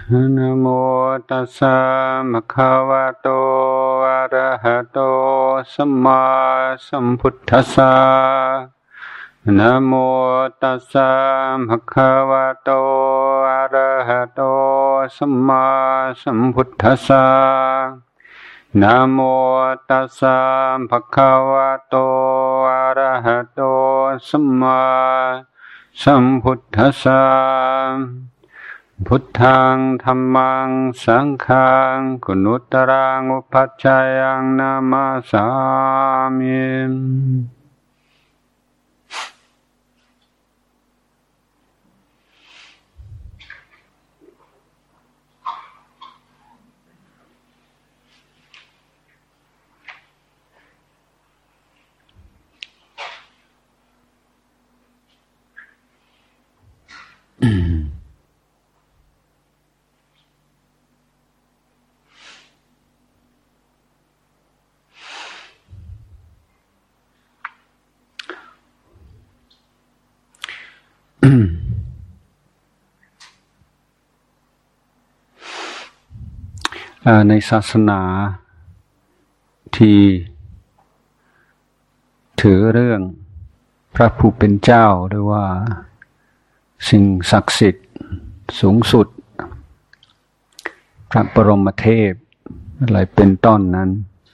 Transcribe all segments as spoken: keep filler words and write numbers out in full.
นะโมตัสสะภะคะวะโตอะระหะโตสัมมาสัมพุทธัสสะนะโมตัสสะภะคะวะโตอะระหะโตสัมมาสัมพุทธัสสะนะโมตัสสะภะคะวะโตอะระหะโตสัมมาสัมพุทธัสสะพุทธังธัมมังสังฆังกุณุตรังอุปัชฌายังนามาสามิในศาสนาที่ถือเรื่องพระผู้เป็นเจ้าหรือว่าสิ่งศักดิ์สิทธิ์สูงสุดพระบรมเทพอะไรเป็นต้นนั้น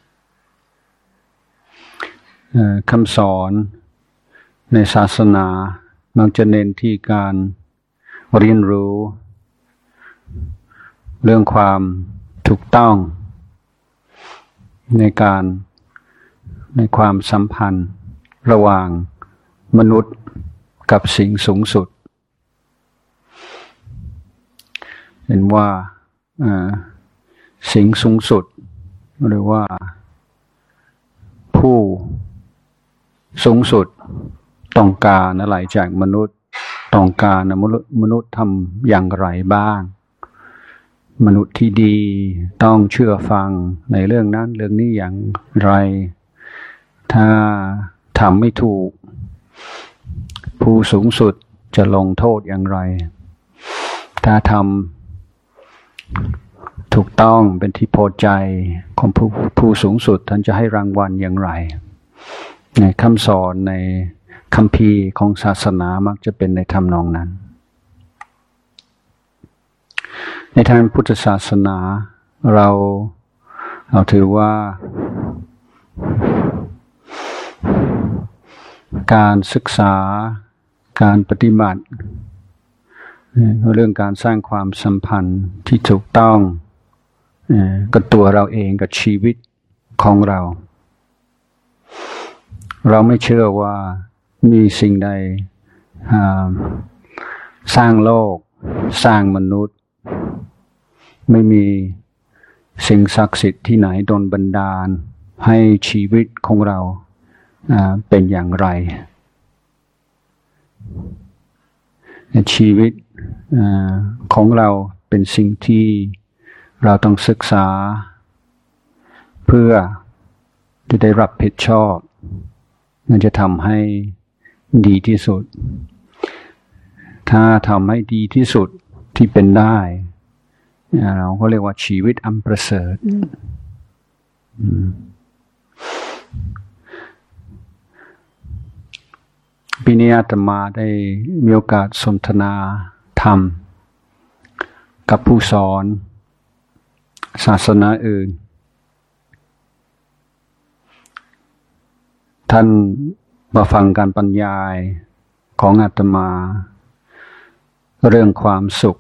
คำสอนในศาสนามักจะเน้นที่การเรียนรู้เรื่องความถูกต้องในการในความสัมพันธ์ระหว่างมนุษย์กับสิ่งสูงสุดเห็นว่าสิ่งสูงสุดหรือว่าผู้สูงสุดต้องการอะไรจากมนุษย์ต้องการมนุษย์ทำอย่างไรบ้างมนุษย์ที่ดีต้องเชื่อฟังในเรื่องนั้นเรื่องนี้อย่างไรถ้าทำไม่ถูกผู้สูงสุดจะลงโทษอย่างไรถ้าทำถูกต้องเป็นที่พอใจของผู้ผู้สูงสุดท่านจะให้รางวัลอย่างไรในคำสอนในคัมภีร์ของศาสนามักจะเป็นในทำนองนั้นในทางพุทธศาสนาเราเราถือว่าการศึกษาการปฏิบัติเรื่องการสร้างความสัมพันธ์ที่ถูกต้องกับตัวเราเองกับชีวิตของเราเราไม่เชื่อว่ามีสิ่งใดสร้างโลกสร้างมนุษย์ไม่มีสิ่งศักดิ์สิทธิ์ที่ไหนดลบันดาลให้ชีวิตของเราเป็นอย่างไรชีวิตของเราเป็นสิ่งที่เราต้องศึกษาเพื่อจะได้รับผิดชอบมันจะทำให้ดีที่สุดถ้าทำให้ดีที่สุดที่เป็นได้เราก็เรียกว่าชีวิตอันประเสริฐปีนี้อาตมาได้มีโอกาสสนทนาธรรมกับผู้สอนศาสนาอื่นท่านมาฟังการบรรยายของอาตมาเรื่องความสุข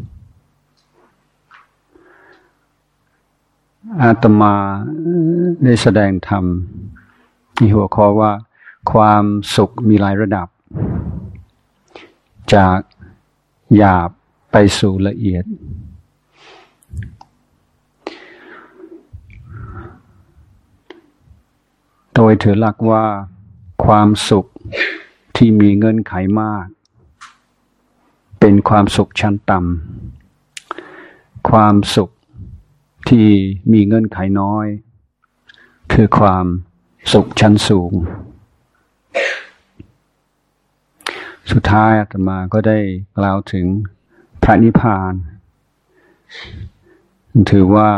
อาตมาได้แสดงธรรมมีหัวข้อว่าความสุขมีหลายระดับจากหยาบไปสู่ละเอียดโดยถือหลักว่าความสุขที่มีเงื่อนไขมากเป็นความสุขชั้นต่ำความสุขที่มีเงื่อนไขน้อยคือความสุขชั้นสูงสุดท้ายอาตมาก็ได้กล่าวถึงพระนิพพานถือว่า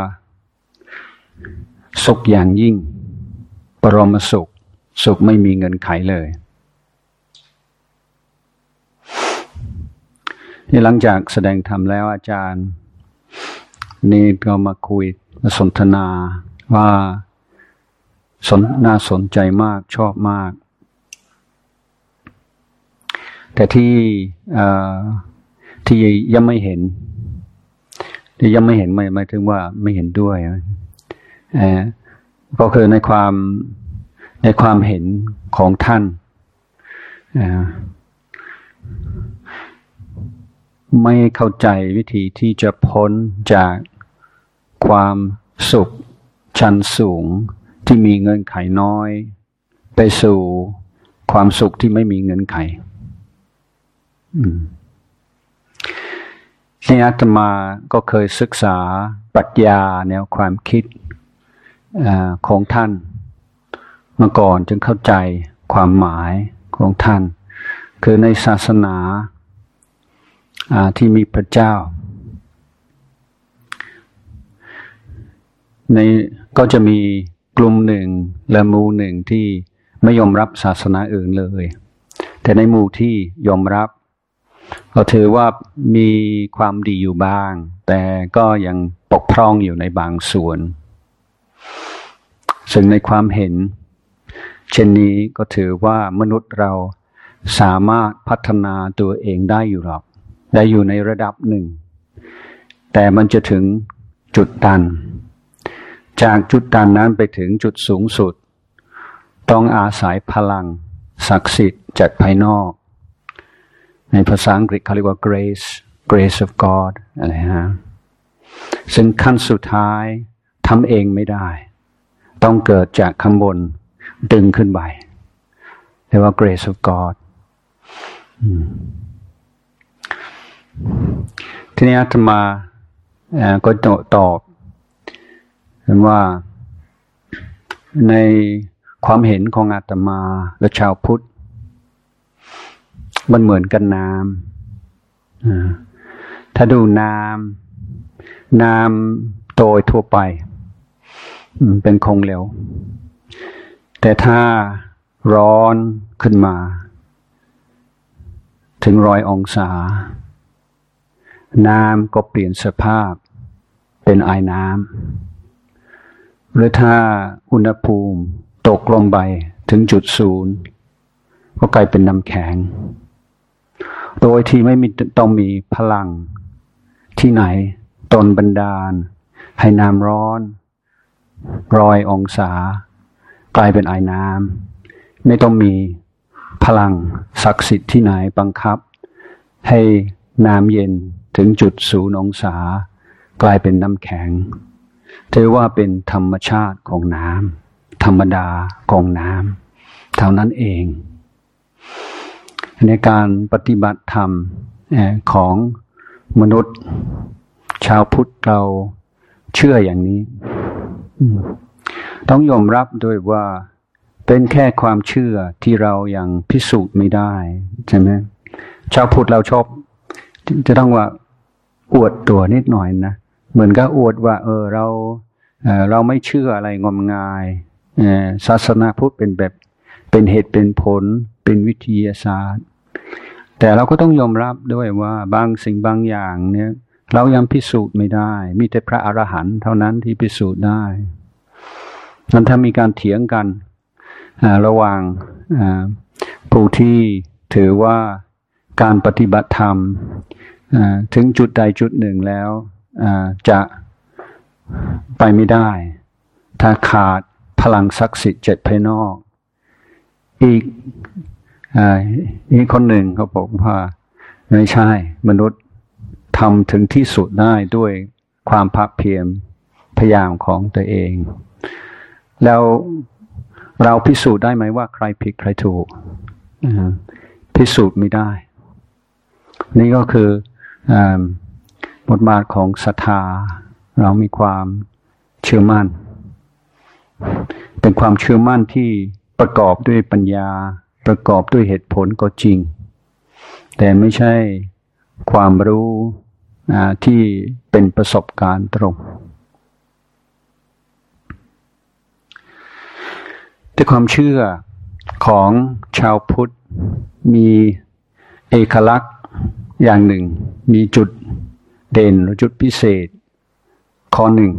สุขอย่างยิ่งปรมสุขสุขไม่มีเงินไขเลยนี่หลังจากแสดงธรรมแล้วอาจารย์นี่ก็มาคุยมาสนทนาว่าสนน่าสนใจมากชอบมากแต่ที่ที่ยังไม่เห็นที่ยังไม่เห็นหมายหมายถึงว่าไม่เห็นด้วยก็คือในความในความเห็นของท่านไม่เข้าใจวิธีที่จะพ้นจากความสุขชั้นสูงที่มีเงื่อนไขน้อยไปสู่ความสุขที่ไม่มีเงื่อนไขนี่อาตมาก็เคยศึกษาปรัชญาแนวความคิดของท่านมาก่อนจึงเข้าใจความหมายของท่านคือในศาสนาที่มีพระเจ้าในก็จะมีกลุ่มหนึ่งและหมู่หนึ่งที่ไม่ยอมรับศาสนาอื่นเลยแต่ในหมู่ที่ยอมรับก็ถือว่ามีความดีอยู่บ้างแต่ก็ยังปกพร่องอยู่ในบางส่วนซึ่งในความเห็นเช่นนี้ก็ถือว่ามนุษย์เราสามารถพัฒนาตัวเองได้อยู่หรอกได้อยู่ในระดับหนึ่งแต่มันจะถึงจุดตันจากจุดตันนั้นไปถึงจุดสูงสุดต้องอาศัยพลังศักดิ์สิทธิ์จากภายนอกในภาษาอังกฤษเขาเรียกว่า grace grace of God อะไรฮะซึ่งขั้นสุดท้ายทำเองไม่ได้ต้องเกิดจากข้างบนดึงขึ้นไปเรียกว่า grace of God ทีนี้อาตมาก็ตอบว่าในความเห็นของอาตมาและชาวพุทธมันเหมือนกันน้ำถ้าดูน้ำน้ำโดยทั่วไปเป็นคงเหลวแต่ถ้าร้อนขึ้นมาถึงร้อยองศาน้ำก็เปลี่ยนสภาพเป็นไอน้ำหรือถ้าอุณหภูมิตกลงไปถึงจุดศูนย์ก็กลายเป็นน้ำแข็งโดยที่ไม่มีต้องมีพลังที่ไหนตนบันดาลให้น้ำร้อนร้อยองศากลายเป็นไอน้ำไม่ต้องมีพลังศักดิ์สิทธิ์ที่ไหนบังคับให้น้ำเย็นถึงจุดศูนย์องศากลายเป็นน้ำแข็งถือว่าเป็นธรรมชาติของน้ำธรรมดาของน้ำเท่านั้นเองในการปฏิบัติธรรมของมนุษย์ชาวพุทธเราเชื่ออย่างนี้ต้องยอมรับด้วยว่าเป็นแค่ความเชื่อที่เรายังพิสูจน์ไม่ได้ใช่ไหมชาวพุทธเราชอบจะต้องว่าอวดตัวนิดหน่อยนะเหมือนกับอวดว่าเออเราเออเราไม่เชื่ออะไรงมงายเออศาสนาพุทธเป็นแบบเป็นเหตุเป็นผลเป็นวิทยาศาสตร์แต่เราก็ต้องยอมรับด้วยว่าบางสิ่งบางอย่างเนี่ยเรายังพิสูจน์ไม่ได้มีแต่พระอรหันต์เท่านั้นที่พิสูจน์ได้นั้นถ้ามีการเถียงกันระหว่างผู้ที่ถือว่าการปฏิบัติธรรมถึงจุดใดจุดหนึ่งแล้วจะไปไม่ได้ถ้าขาดพลังศักดิ์สิทธิ์จากภายนอกอีกอีกคนหนึ่งเขาบอกว่าไม่ใช่มนุษย์ทำถึงที่สุดได้ด้วยความภาคเพียรพยายามของตัวเองแล้วเราพิสูจน์ได้ไหมว่าใครผิดใครถูกพิสูจน์ไม่ได้นี่ก็คือบทบาทของศรัทธาเรามีความเชื่อมั่นเป็นความเชื่อมั่นที่ประกอบด้วยปัญญาประกอบด้วยเหตุผลก็จริงแต่ไม่ใช่ความรู้ที่เป็นประสบการณ์ตรงแต่ความเชื่อของชาวพุทธมีเอกลักษณ์อย่างหนึ่งมีจุดเด่นหรือจุดพิเศษข้อหนึ่ง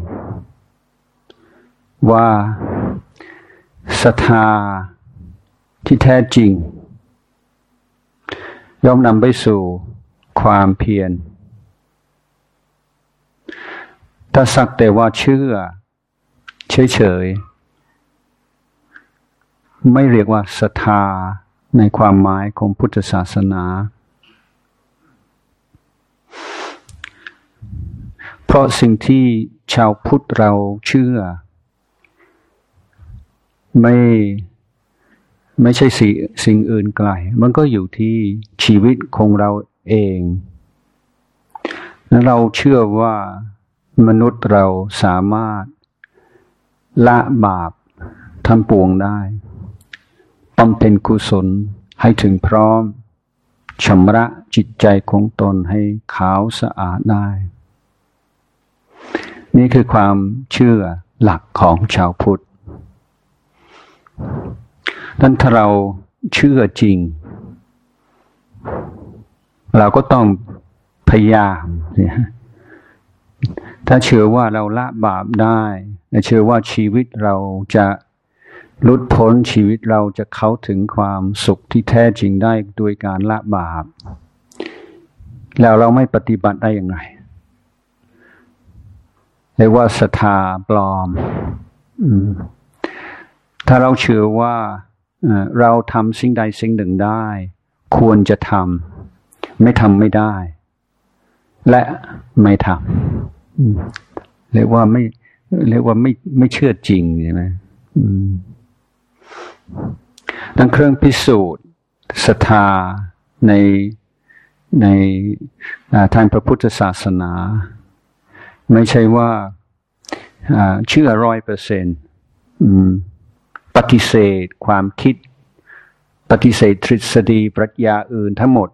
ว่าศรัทธาที่แท้จริงย่อมนำไปสู่ความเพียรถ้าสักแต่ว่าเชื่อเฉยๆไม่เรียกว่าศรัทธาในความหมายของพุทธศาสนาเพราะสิ่งที่ชาวพุทธเราเชื่อไม่ไม่ใช่สิ่งสิ่งอื่นไกลมันก็อยู่ที่ชีวิตของเราเองและเราเชื่อว่ามนุษย์เราสามารถละบาปทั้งปวงได้บำเพ็ญกุศลให้ถึงพร้อมชำระจิตใจของตนให้ขาวสะอาดได้นี่คือความเชื่อหลักของชาวพุทธนั้นถ้าเราเชื่อจริงเราก็ต้องพยายามถ้าเชื่อว่าเราละบาปได้และเชื่อว่าชีวิตเราจะหลุดพ้นชีวิตเราจะเข้าถึงความสุขที่แท้จริงได้โดยการละบาปแล้วเราไม่ปฏิบัติได้อย่างไรเรียกว่าศรัทธาปลอมถ้าเราเชื่อว่าเราทำสิ่งใดสิ่งหนึ่งได้ควรจะทำไม่ทำไม่ได้และไม่ทำเรียกว่าไม่เรียกว่าไม่ไม่เชื่อจริงใช่ไหมดังเครื่องพิสูจน์ศรัทธาในในทางพระพุทธศาสนาไม่ใช่ว่าเชื่อร้อยเปอร์เซ็นต์ปฏิเสธความคิดปฏิเสธทฤษฎีปรัชญาอื่นทั้งหมด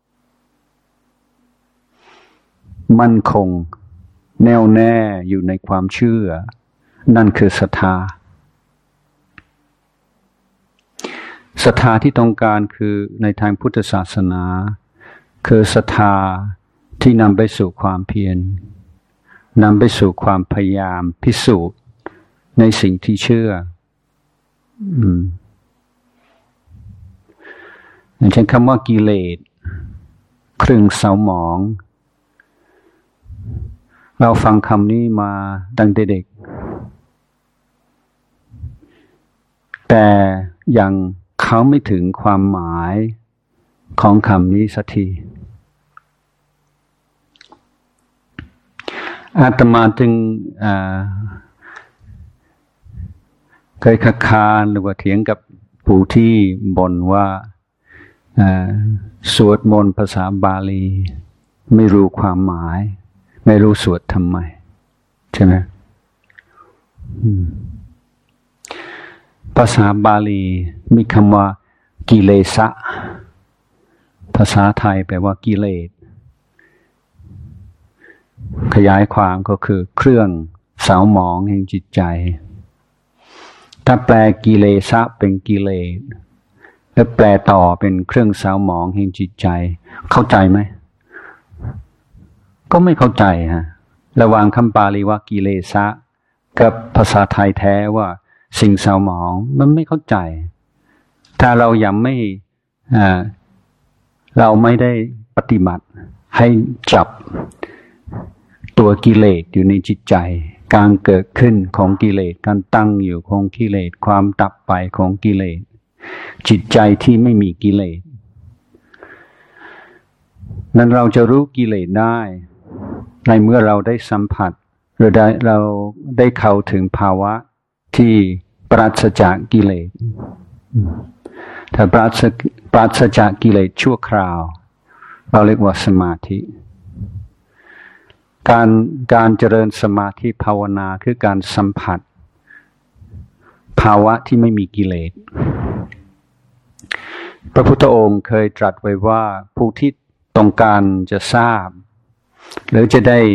มั่นคงแน่วแน่อยู่ในความเชื่อนั่นคือศรัทธาศรัทธาที่ต้องการคือในทางพุทธศาสนาคือศรัทธาที่นำไปสู่ความเพียรนำไปสู่ความพยายามพิสูจน์ในสิ่งที่เชื่ออืมอย่างเช่นคำว่ากิเลสเครื่องเศร้าหมองเราฟังคำนี้มาตั้งแต่เด็กแต่ยังเข้าไม่ถึงความหมายของคำนี้สักทีอาตมาจึงเคยคัดค้านหรือว่าเถียงกับผู้ที่บ่นว่าสวดมนต์ภาษาบาลีไม่รู้ความหมายไม่รู้สวดทำไมใช่ไหมภาษาบาลีมีคำว่ากิเลสะภาษาไทยแปลว่ากิเลสขยายความก็คือเครื่องเศร้าหมองแห่งจิตใจถ้าแปลกิเลสะเป็นกิเลสแล้วแปลต่อเป็นเครื่องเศร้าหมองแห่งจิตใจเข้าใจไหมก็ไม่เข้าใจฮะระหว่างคำบาลีว่ากิเลสะกับภาษาไทยแท้ว่าสิ่งเศร้าหมองมันไม่เข้าใจถ้าเรายังไม่อ่าเราไม่ได้ปฏิบัติให้จับตัวกิเลสอยู่ในจิตใจการเกิดขึ้นของกิเลสการตั้งอยู่ของกิเลสความดับไปของกิเลสจิตใจที่ไม่มีกิเลสนั้นเราจะรู้กิเลสได้ในเมื่อเราได้สัมผัสหรือได้เราได้เข้าถึงภาวะที่ปราศจากกิเลสถ้าปราศปราศจากกิเลสชั่วคราวเราเรียกว่าสมาธิการการเจริญสมาธิภาวนาคือการสัมผัสภาวะที่ไม่มีกิเลสพระพุทธองค์เคยตรัสไว้ว่าผู้ที่ต้องการจะทราบหรือจะได้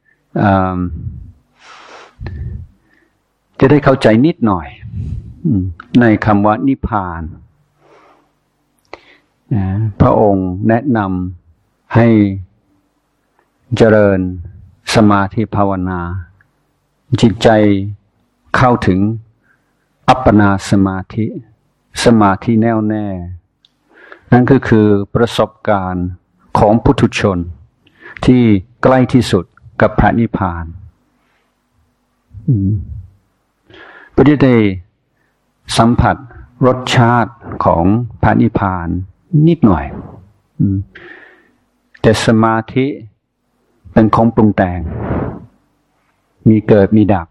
จะได้เข้าใจนิดหน่อยในคำว่านิพพานพระองค์แนะนำให้เจริญสมาธิภาวนาจิตใจเข้าถึงอัปปนาสมาธิสมาธิแน่วแน่นั่นก็คือประสบการณ์ของปุถุชนที่ใกล้ที่สุดกับพระนิพพานเพื่อที่ได้สัมผัสรสชาติของพระนิพพานนิดหน่อยแต่สมาธิเป็นของปรุงแต่งมีเกิดมีดับ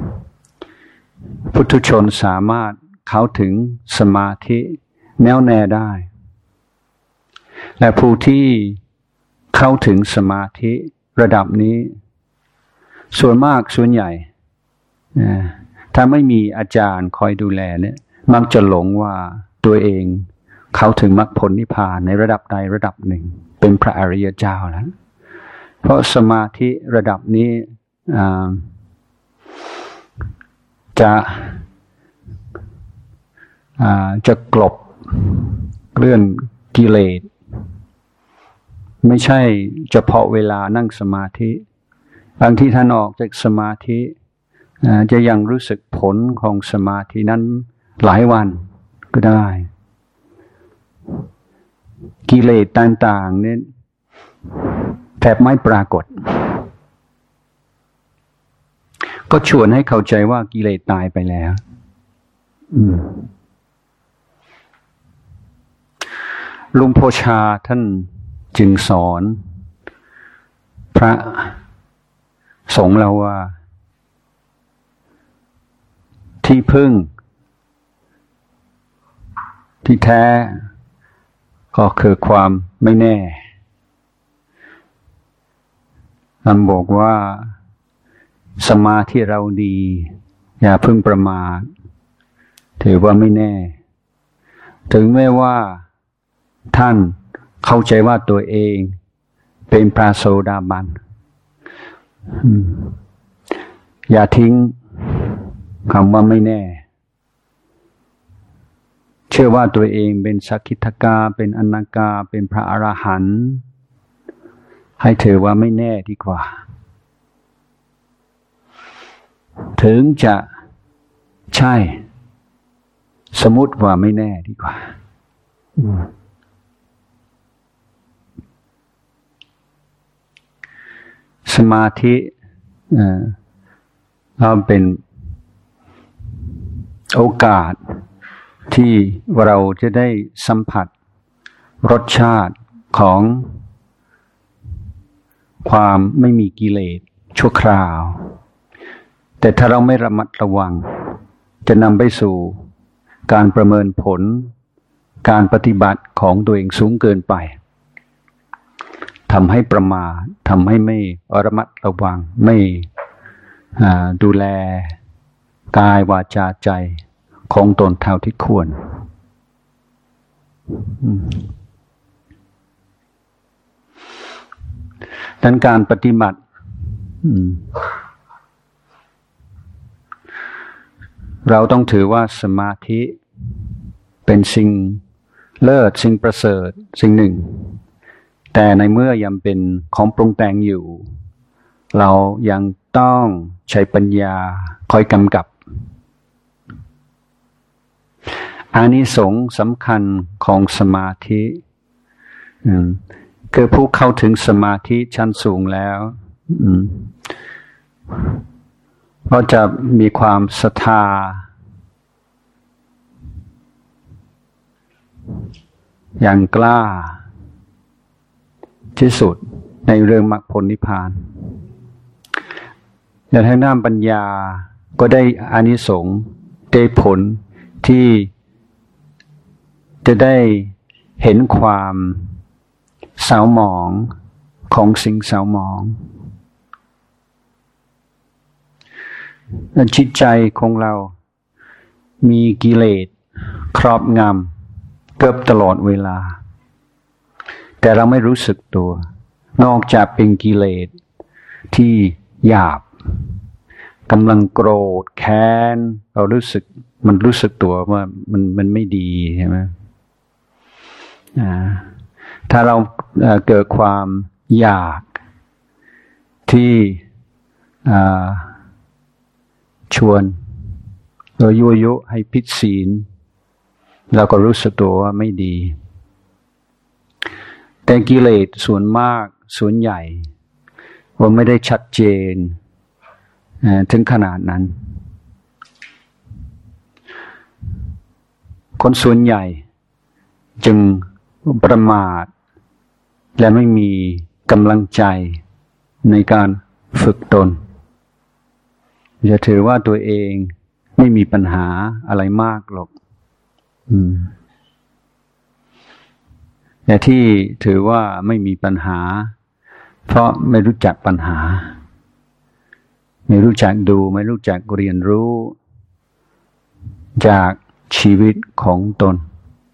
ปุถุชนสามารถเข้าถึงสมาธิแน่วแน่ได้และผู้ที่เข้าถึงสมาธิระดับนี้ส่วนมากส่วนใหญ่ถ้าไม่มีอาจารย์คอยดูแลเนี่ยมักจะหลงว่าตัวเองเข้าถึงมรรคผลนิพพานในระดับใดระดับหนึ่งเป็นพระอริยเจ้าแล้วเพราะสมาธิระดับนี้จะจะกลบเรื่องกิเลสไม่ใช่เฉพาะเวลานั่งสมาธิบางที่ท่านออกจากสมาธิจะยังรู้สึกผลของสมาธินั้นหลายวันก็ได้กิเลสต่างๆนี่แทบไม่ปรากฏก็ชวนให้เข้าใจว่ากิเลสตายไปแล้วลุงโพชาท่านจึงสอนพระสงฆ์เราว่าที่พึ่งที่แท้ก็คือความไม่แน่ท่านบอกว่าสมาธิเราดีอย่าพึ่งประมาทถือว่าไม่แน่ถึงแม้ว่าท่านเข้าใจว่าตัวเองเป็นพระโสดาบันอย่าทิ้งคำว่าไม่แน่เชื่อว่าตัวเองเป็นสักขิทกาเป็นอนาคาเป็นพระอรหันต์ให้ถือว่าไม่แน่ดีกว่าถึงจะใช่สมมุติว่าไม่แน่ดีกว่าสมาธิเราเป็นโอกาสที่เราจะได้สัมผัสรสชาติของความไม่มีกิเลสชั่วคราวแต่ถ้าเราไม่ระมัดระวังจะนำไปสู่การประเมินผลการปฏิบัติของตัวเองสูงเกินไปทำให้ประมาททำให้ไม่ระมัดระวังไม่ดูแลกายวาจาใจของตนเท่าที่ควรดังการปฏิบัติเราต้องถือว่าสมาธิเป็นสิ่งเลิศสิ่งประเสริฐสิ่งหนึ่งแต่ในเมื่อยังเป็นของปรุงแต่งอยู่เรายังต้องใช้ปัญญาคอยกำกับอานิสงส์สำคัญของสมาธิคือผู้เข้าถึงสมาธิชั้นสูงแล้วก็จะมีความศรัทธาอย่างกล้าที่สุดในเรื่องมรรคผลนิพพานในทางด้านปัญญาก็ได้อานิสงส์ได้ผลที่จะได้เห็นความเศร้าหมองของสิ่งเศร้าหมองจิตใจของเรามีกิเลสครอบงำเกือบตลอดเวลาแต่เราไม่รู้สึกตัวนอกจากเป็นกิเลสที่หยาบกำลังโกรธแค้นเรารู้สึกมันรู้สึกตัวว่ามันมันไม่ดีใช่ไหมอ่าถ้าเราเอ่อเกิดความอยากที่อ่าชวนเรายั่วยุให้ผิดศีลเราก็รู้สึกตัวว่าไม่ดีแต่กิเลสส่วนมากส่วนใหญ่ว่าไม่ได้ชัดเจนถึงขนาดนั้นคนส่วนใหญ่จึงประมาทและไม่มีกำลังใจในการฝึกตนจะถือว่าตัวเองไม่มีปัญหาอะไรมากหรอกอืมแต่ที่ถือว่าไม่มีปัญหาเพราะไม่รู้จักปัญหาไม่รู้จักดูไม่รู้จักเรียนรู้จากชีวิตของตน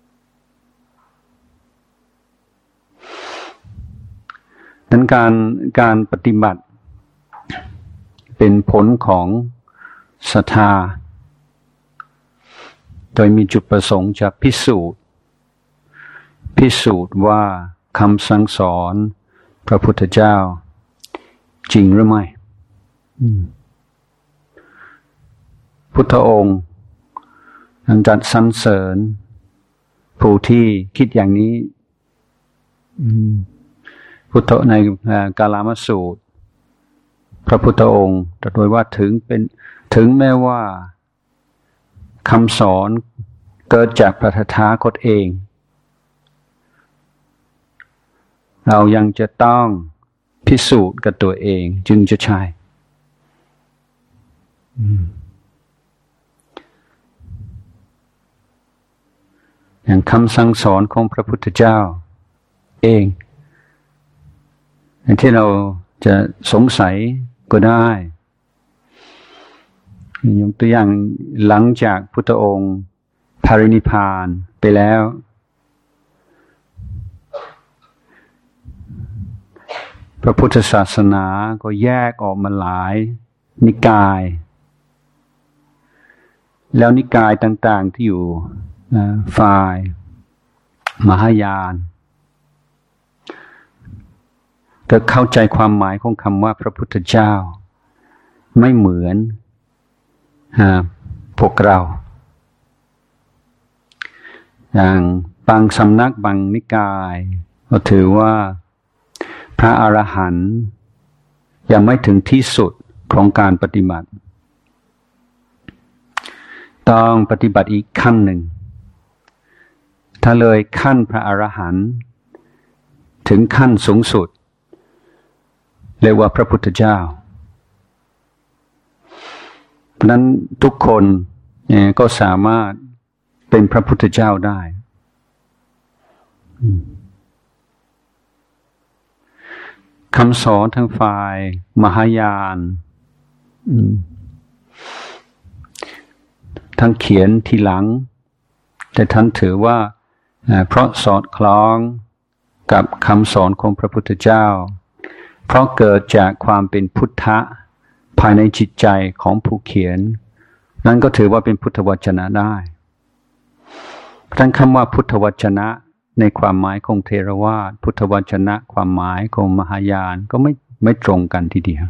นั้นการการปฏิบัติเป็นผลของศรัทธาโดยมีจุดประสงค์จะพิสูจน์พิสูจน์ว่าคำสั่งสอนพระพุทธเจ้าจริงหรือไม่พุทธองค์นั้นจัดสรรเสริญผู้ที่คิดอย่างนี้พุทธในกาลามสูตรพระพุทธองค์ตรัสไว้ว่าถึงเป็นถึงแม้ว่าคำสอนเกิดจากพระตถาคตเองเรายังจะต้องพิสูจน์กับตัวเองจึงจะใช่อย่างคำสั่งสอนของพระพุทธเจ้าเองที่เราจะสงสัยก็ได้ยกตัวอย่างหลังจากพุทธองค์ปรินิพพานไปแล้วพระพุทธศาสนาก็แยกออกมาหลายนิกายแล้วนิกายต่างๆที่อยู่ฝ่ายมหายานก็เข้าใจความหมายของคำว่าพระพุทธเจ้าไม่เหมือนพวกเราอย่างบางสำนักบางนิกายก็ถือว่าพระอรหันต์ยังไม่ถึงที่สุดของการปฏิบัติต้องปฏิบัติอีกขั้นหนึ่งถ้าเลยขั้นพระอรหันต์ถึงขั้นสูงสุดเรียกว่าพระพุทธเจ้าเพราะนั้นทุกคนก็สามารถเป็นพระพุทธเจ้าได้คำสอนทางฝ่ายมหายานทั้งเขียนทีหลังแต่ท่านถือว่าเพราะสอดคล้องกับคำสอนของพระพุทธเจ้าเพราะเกิดจากความเป็นพุทธะภายในจิตใจของผู้เขียนนั้นก็ถือว่าเป็นพุทธวจนะได้ทั้งคำว่าพุทธวจนะในความหมายของเทรวาทพุทธวจนะความหมายของมหายานก็ไม่ไม่ตรงกันทีเดียว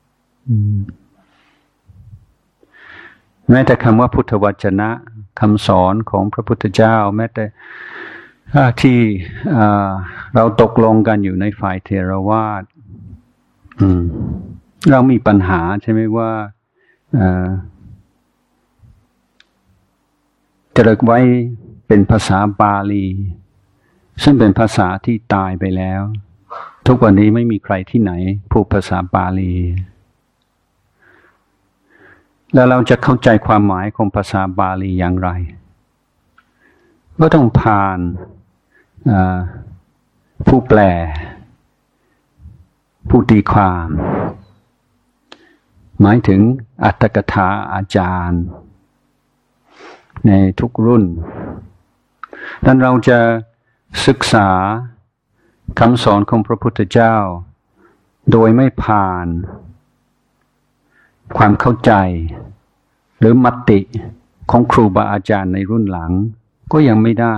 แม้แต่คำว่าพุทธวจนะคำสอนของพระพุทธเจ้าแม้แต่ที่เราตกลงกันอยู่ในฝ่ายเทรวาทเรามีปัญหาใช่ไหมว่าจะเรียกไว้เป็นภาษาบาลีซึ่งเป็นภาษาที่ตายไปแล้วทุกวันนี้ไม่มีใครที่ไหนพูดภาษาบาลีแล้วเราจะเข้าใจความหมายของภาษาบาลีอย่างไรก็ต้องผ่านผู้แปลผู้ตีความหมายถึงอัตถกถาอาจารย์ในทุกรุ่นดังนั้นเราจะศึกษาคำสอนของพระพุทธเจ้าโดยไม่ผ่านความเข้าใจหรือมติของครูบาอาจารย์ในรุ่นหลังก็ยังไม่ได้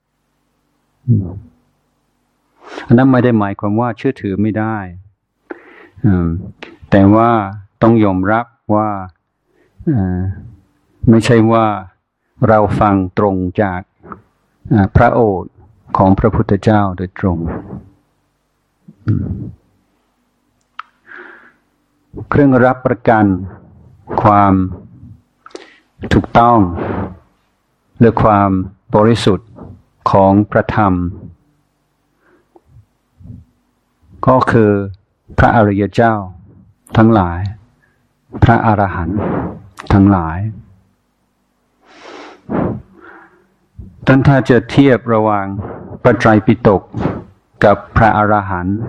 อันนั้นไม่ได้หมายความว่าเชื่อถือไม่ได้แต่ว่าต้องยอมรับว่าไม่ใช่ว่าเราฟังตรงจากพระโอษฐ์ของพระพุทธเจ้าโดยตรงเครื่องรับประกันความถูกต้องหรือความบริสุทธิ์ของพระธรรมก็คือพระอริยเจ้าทั้งหลายพระอรหันต์ทั้งหลายท่านถ้าจะเทียบระหว่างพระไตรปิฎกกับพระอรหันต์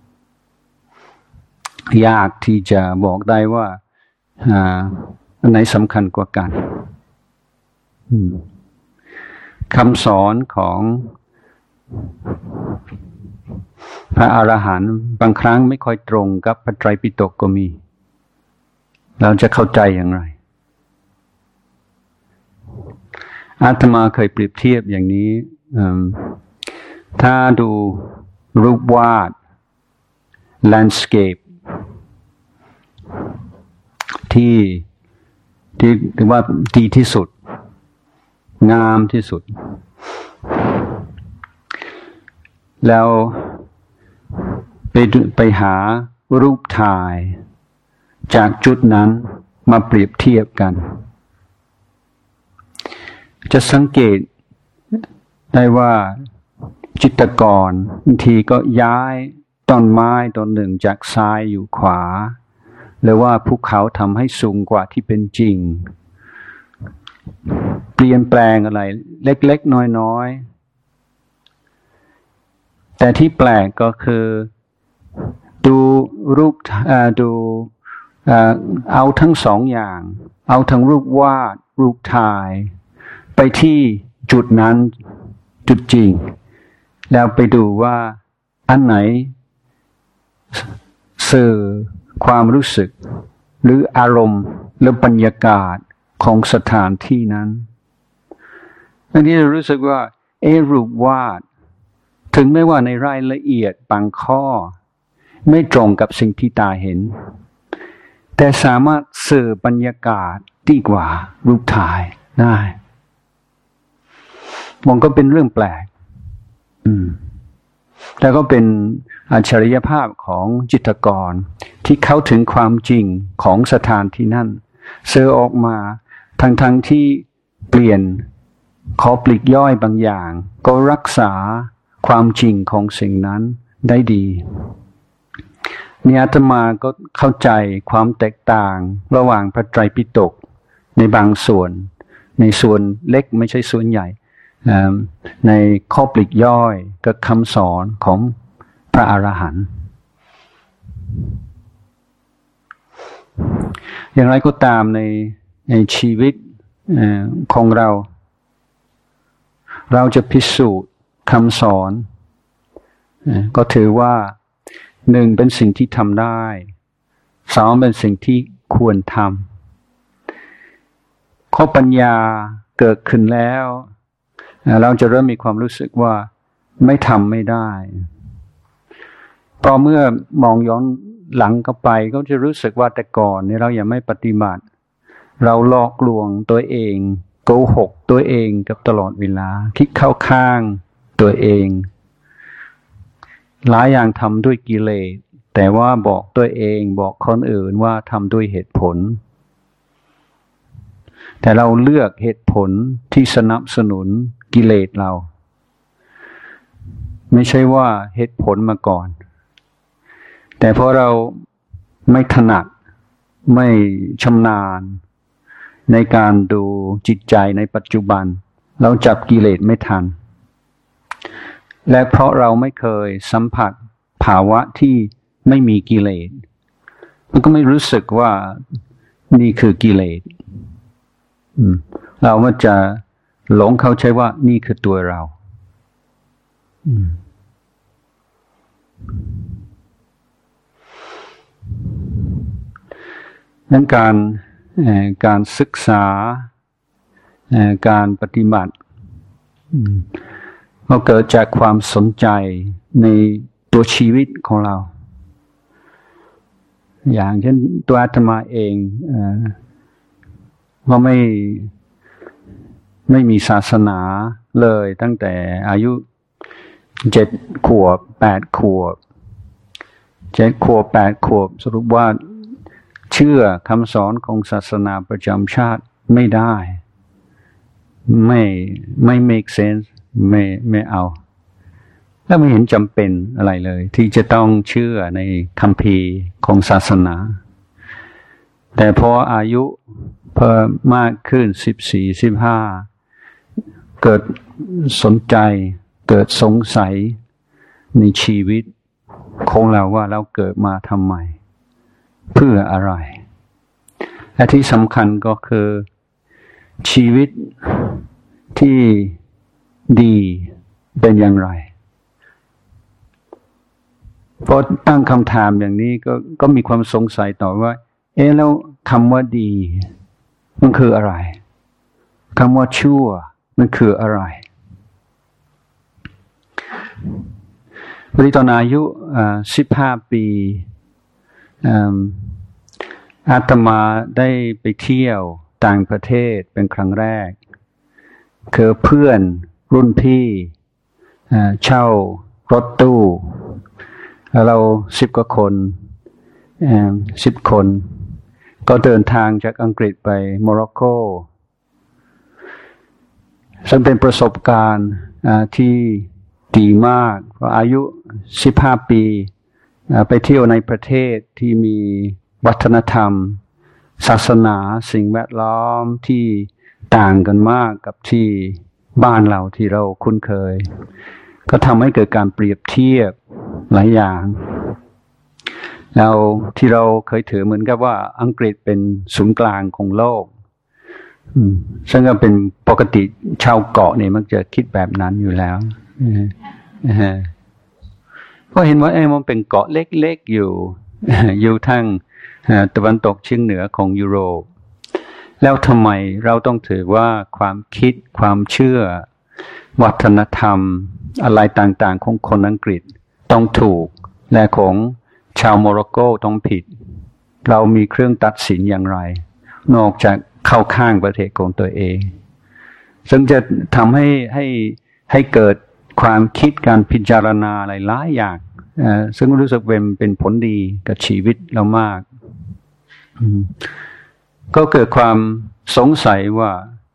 ยากที่จะบอกได้ว่าอันไหนสำคัญกว่ากันคำสอนของพระอรหันต์บางครั้งไม่ค่อยตรงกับพระไตรปิฎกก็มีเราจะเข้าใจอย่างไรอาตมาเคยเปรียบเทียบอย่างนี้ถ้าดูรูปวาด landscape ที่ที่ถือว่าดีที่สุดงามที่สุดแล้วไปไปหารูปถ่ายจากจุดนั้นมาเปรียบเทียบกันจะสังเกตได้ว่าจิตรกรบางทีก็ย้ายต้นไม้ต้นหนึ่งจากซ้ายอยู่ขวาหรือว่าภูเขาทำให้สูงกว่าที่เป็นจริงเปลี่ยนแปลงอะไรเล็กๆน้อยๆแต่ที่แปลกก็คือดูรูปดูเอาทั้งสองอย่างเอาทั้งรูปวาดรูปถ่ายไปที่จุดนั้นจุดจริงแล้วไปดูว่าอันไหนสื่อความรู้สึกหรืออารมณ์หรือบรรยากาศของสถานที่นั้นอันนี้เรารู้สึกว่าเอรูปวาดถึงแม้ว่าในรายละเอียดบางข้อไม่ตรงกับสิ่งที่ตาเห็นแต่สามารถสื่อบรรยากาศดีกว่ารูปถ่ายได้มันก็เป็นเรื่องแปลกอืมแต่ก็เป็นอัจฉริยภาพของจิตรกรที่เข้าถึงความจริงของสถานที่นั่นสื่อออกมาทั้งทั้งที่เปลี่ยนขอปลีกย่อยบางอย่างก็รักษาความจริงของสิ่งนั้นได้ดีนี่อาตมาก็เข้าใจความแตกต่างระหว่างพระไตรปิฎกในบางส่วนในส่วนเล็กไม่ใช่ส่วนใหญ่ในข้อปลีกย่อยกับคำสอนของพระอรหันต์อย่างไรก็ตามในในชีวิตของเราเราจะพิสูจน์คำสอนก็ถือว่าหนึ่งเป็นสิ่งที่ทำได้สองเป็นสิ่งที่ควรทำข้อปัญญาเกิดขึ้นแล้วเราจะเริ่มมีความรู้สึกว่าไม่ทำไม่ได้พอเมื่อมองย้อนหลังกลับไปก็จะรู้สึกว่าแต่ก่อนเนี่ยเรายังไม่ปฏิบัติเราหลอกลวงตัวเองโกหกตัวเองกับตลอดเวลาคิดเข้าข้างตัวเองหลายอย่างทำด้วยกิเลสแต่ว่าบอกตัวเองบอกคนอื่นว่าทำด้วยเหตุผลแต่เราเลือกเหตุผลที่สนับสนุนกิเลสเราไม่ใช่ว่าเหตุผลมาก่อนแต่เพราะเราไม่ถนัดไม่ชำนาญในการดูจิตใจในปัจจุบันเราจับกิเลสไม่ทันและเพราะเราไม่เคยสัมผัสภาวะที่ไม่มีกิเลสมันก็ไม่รู้สึกว่านี่คือกิเลสเรามันจะหลงเข้าใจว่านี่คือตัวเรานั้นการการศึกษาการปฏิบัติก็เกิดจากความสนใจในตัวชีวิตของเราอย่างเช่นตัวอาตมาเองก็ไม่ไม่มีศาสนาเลยตั้งแต่อายุเจ็ดขวบแปดขวบเจ็ดขวบแปดขวบสรุปว่าเชื่อคำสอนของศาสนาประจำชาติไม่ได้ไม่ไม่ make sense ไม่ไม่เอาแล้วไม่เห็นจำเป็นอะไรเลยที่จะต้องเชื่อในคัมภีร์ของศาสนาแต่พออายุเพิ่มมากขึ้นสิบสี่สิบห้าเกิดสนใจเกิดสงสัยในชีวิตของเราว่าเราเกิดมาทำไมเพื่ออะไรและที่สำคัญก็คือชีวิตที่ดีเป็นอย่างไรพอตั้งคำถามอย่างนี้ก็ก็มีความสงสัยต่อว่าเอ๊ะแล้วคำว่าดีมันคืออะไรคำว่าชั่วมันคืออะไรพอดีตอนอายุสิบห้าปีอาตมาได้ไปเที่ยวต่างประเทศเป็นครั้งแรกคือเพื่อนรุ่นพี่เช่ารถตู้เราสิบกว่าคนสิบคนก็เดินทางจากอังกฤษไปโมร็อกโกซึ่งเป็นประสบการณ์ที่ดีมากเพราะอายุสิบห้าปีไปเที่ยวในประเทศที่มีวัฒนธรรมศาสนาสิ่งแวดล้อมที่ต่างกันมากกับที่บ้านเราที่เราคุ้นเคยก็ทำให้เกิดการเปรียบเทียบหลายอย่างแล้วที่เราเคยถือเหมือนกับว่าอังกฤษเป็นศูนย์กลางของโลกซึ่งก็เป็นปกติชาวเกาะเนี่ยมักจะคิดแบบนั้นอยู่แล้วเพราะเห็นว่าเอ้มันเป็นเกาะเล็กๆอยู่อยู่ทางตะวันตกเฉียงเหนือของยุโรปแล้วทำไมเราต้องถือว่าความคิดความเชื่อวัฒนธรรมอะไรต่างๆของคนอังกฤษต้องถูกและของชาวโมร็อกโกต้องผิดเรามีเครื่องตัดสินอย่างไรนอกจากเข้าข้างประเทศของตัวเองซึ่งจะทำให้ให้ให้เกิดความคิดการพิจารณาอะไรหลายอย่างซึ่งรู้สึกเป็นเป็นผลดีกับชีวิตเรามากก็เกิดความสงสัยว่า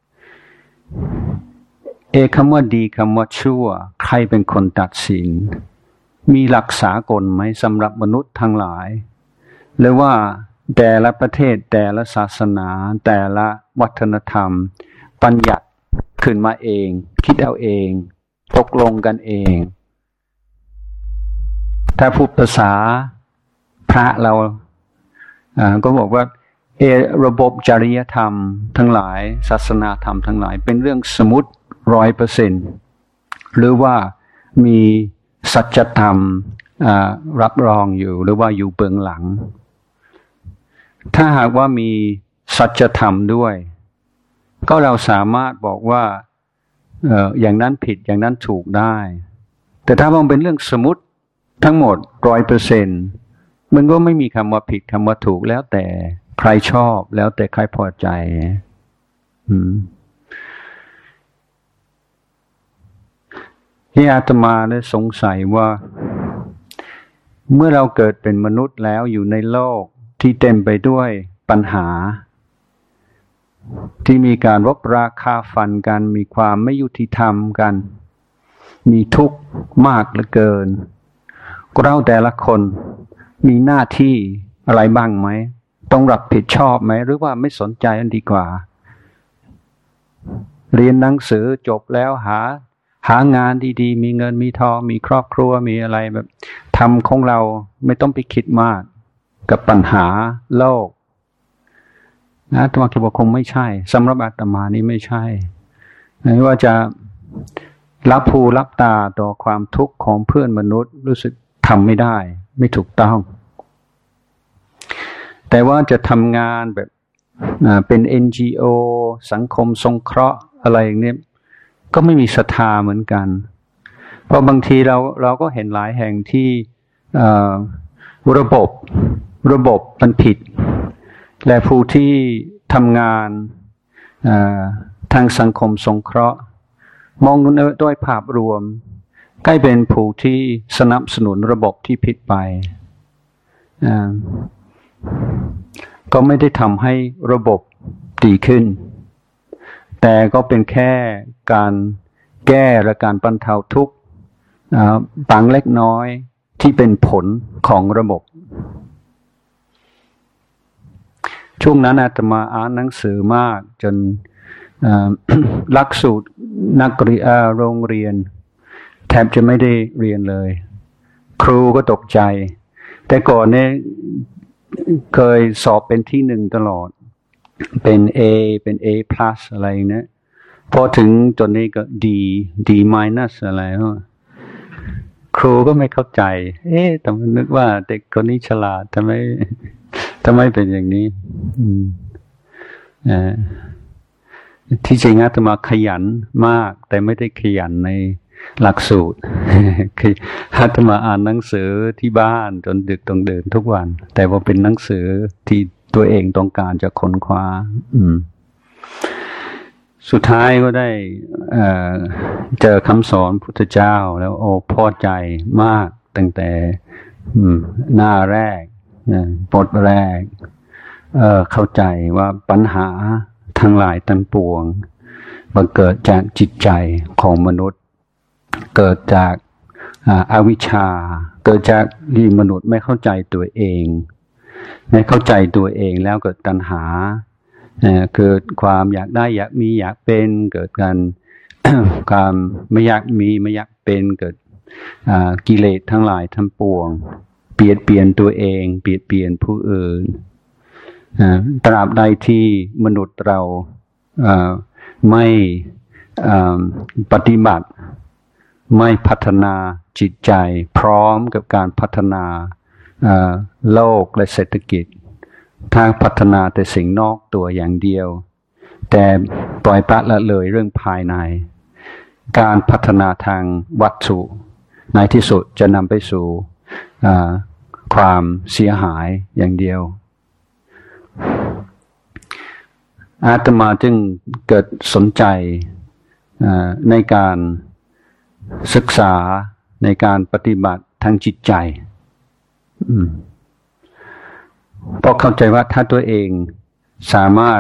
เอคำว่าดีคำว่าชั่วใครเป็นคนตัดสินมีหลักสากลไหมสำหรับมนุษย์ทั้งหลายหรือว่าแต่ละประเทศแต่ละศาสนาแต่ละวัฒนธรรมบัญญัติขึ้นมาเองคิดเอาเองตกลงกันเองถ้าพูดภาษาพระเราอ่าก็บอกว่าเอระบบจริยธรรมทั้งหลายศาสนาธรรมทั้งหลายเป็นเรื่องสมมุติร้อยเปอร์เซ็นต์หรือว่ามีสัจธรรมรับรองอยู่หรือว่าอยู่เบื้องหลังถ้าหากว่ามีสัจธรรมด้วยก็เราสามารถบอกว่าเอ่ออย่างนั้นผิดอย่างนั้นถูกได้แต่ถ้ามันเป็นเรื่องสมมุติทั้งหมดร้อยเปอร์เซ็นต์มันก็ไม่มีคำว่าผิดคำว่าถูกแล้วแต่ใครชอบแล้วแต่ใครพอใจอืมที่อาตมาได้สงสัยว่าเมื่อเราเกิดเป็นมนุษย์แล้วอยู่ในโลกที่เต็มไปด้วยปัญหาที่มีการรบราฆ่าฟันกันมีความไม่ยุติธรรมกันมีทุกข์มากเหลือเกินเราแต่ละคนมีหน้าที่อะไรบ้างไหมต้องรับผิดชอบไหมหรือว่าไม่สนใจอันดีกว่าเรียนหนังสือจบแล้วหาหางานดีๆมีเงินมีทองมีครอบครัวมีอะไรแบบทำของเราไม่ต้องไปคิดมากกับปัญหาโลกนะอาตมาคิดว่าคงไม่ใช่สำหรับอาตมานี่ไม่ใช่ไม่ว่าจะรับหูรับตาต่อความทุกข์ของเพื่อนมนุษย์รู้สึกทำไม่ได้ไม่ถูกต้องแต่ว่าจะทำงานแบบเป็น เอ็น จี โอ สังคมสงเคราะห์อะไรอย่างนี้ก็ไม่มีศรัทธาเหมือนกันเพราะบางทีเราเราก็เห็นหลายแห่งที่ระบบระบบมันผิดและผู้ที่ทำงานทางสังคมสงเคราะห์มองด้วยภาพรวมใกล้เป็นผู้ที่สนับสนุนระบบที่ผิดไปก็ไม่ได้ทำให้ระบบดีขึ้นแต่ก็เป็นแค่การแก้และการบรรเทาทุกข์บางเล็กน้อยที่เป็นผลของระบบช่วงนั้นอาตมาอ่านหนังสือมากจนหลักสูตรนักเรียนโรงเรียนแทบจะไม่ได้เรียนเลยครูก็ตกใจแต่ก่อนเนี่ยเคยสอบเป็นที่หนึ่งตลอดเป็น A เป็น A plus อะไรเนี่ยพอถึงจนนี้ก็ D D minus อะไรครูก็ไม่เข้าใจเอ๊ะแต่มันนึกว่าเด็กคนนี้ฉลาดทำไมทำไมเป็นอย่างนี้อืมอ่าที่จริงอาตมาขยันมากแต่ไม่ได้ขยันในหลักสูตรคืออาตมาอ่านหนังสือที่บ้านจนดึกต้องเดินทุกวันแต่ว่าเป็นหนังสือที่ตัวเองต้องการจะค้นคว้าอืมสุดท้ายก็ได้เอ่อเจอคำสอนพุทธเจ้าแล้วโอ้พอใจมากตั้งแต่อืมหน้าแรกบทแรกเอ่อเข้าใจว่าปัญหาทั้งหลายทั้งปวงมันเกิดจากจิตใจของมนุษย์เกิดจากอวิชชาเกิดจากที่มนุษย์ไม่เข้าใจตัวเองไม่เข้าใจตัวเองแล้วเกิดตัณหาเกิดความอยากได้อยากมีอยากเป็นเกิดการ ความไม่อยากมีไม่อยากเป็นเกิดกิเลสทั้งหลายทั้งปวงเปลี่ยนเปลี่ยนตัวเองเปลี่ยนเปลี่ยนผู้อื่นตราบใดที่มนุษย์เราไม่ปฏิบัติไม่พัฒนาจิตใจพร้อมกับการพัฒนาโลกและเศรษฐกิจถ้าพัฒนาแต่สิ่งนอกตัวอย่างเดียวแต่ปล่อยปละละเลยเรื่องภายในการพัฒนาทางวัตถุในที่สุดจะนำไปสู่ความเสียหายอย่างเดียวอาตมาจึงเกิดสนใจในการศึกษาในการปฏิบัติทางจิตใจเพราะเข้าใจว่าถ้าตัวเองสามารถ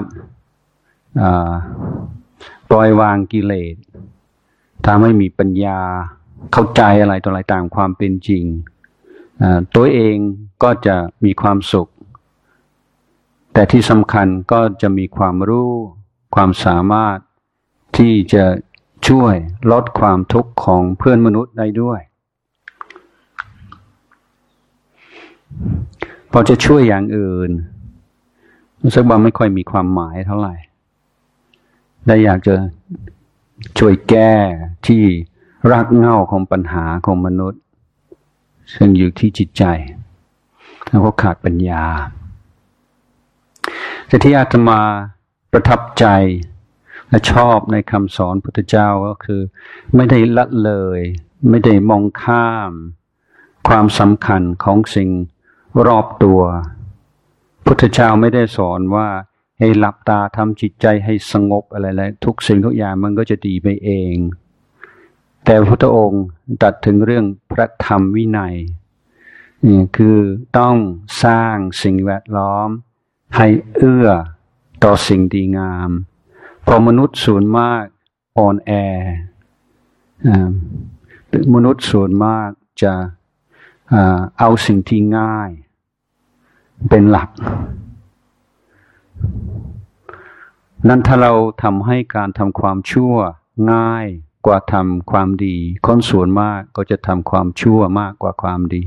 ปล่อยวางกิเลสถ้าไม่มีปัญญาเข้าใจอะไรต่ออะไรตามความเป็นจริงตัวเองก็จะมีความสุขแต่ที่สำคัญก็จะมีความรู้ความสามารถที่จะช่วยลดความทุกข์ของเพื่อนมนุษย์ได้ด้วยพอจะช่วยอย่างอื่นรู้สึกว่าไม่ค่อยมีความหมายเท่าไหร่ได้อยากจะช่วยแก้ที่รากเหง้าของปัญหาของมนุษย์ซึ่งอยู่ที่จิตใจแล้วก็ขาดปัญญาแต่ที่อาตมาประทับใจและชอบในคำสอนพุทธเจ้าก็คือไม่ได้ละเลยไม่ได้มองข้ามความสำคัญของสิ่งรอบตัวพุทธเจ้าไม่ได้สอนว่าให้หลับตาทำจิตใจให้สงบอะไรๆทุกสิ่งทุกอย่างมันก็จะดีไปเองแต่พระพุทธองค์ตรัสถึงเรื่องพระธรรมวินัยนี่คือต้องสร้างสิ่งแวดล้อมให้เอื้อต่อสิ่งดีงามเพราะมนุษย์ส่วนมากอ่อนแอมนุษย์ส่วนมากจะเอาสิ่งที่ง่ายเป็นหลักนั้นถ้าเราทำให้การทำความชั่วง่ายกว่าทำความดีคนส่วนมากก็จะทำความชั่วมากกว่าความดี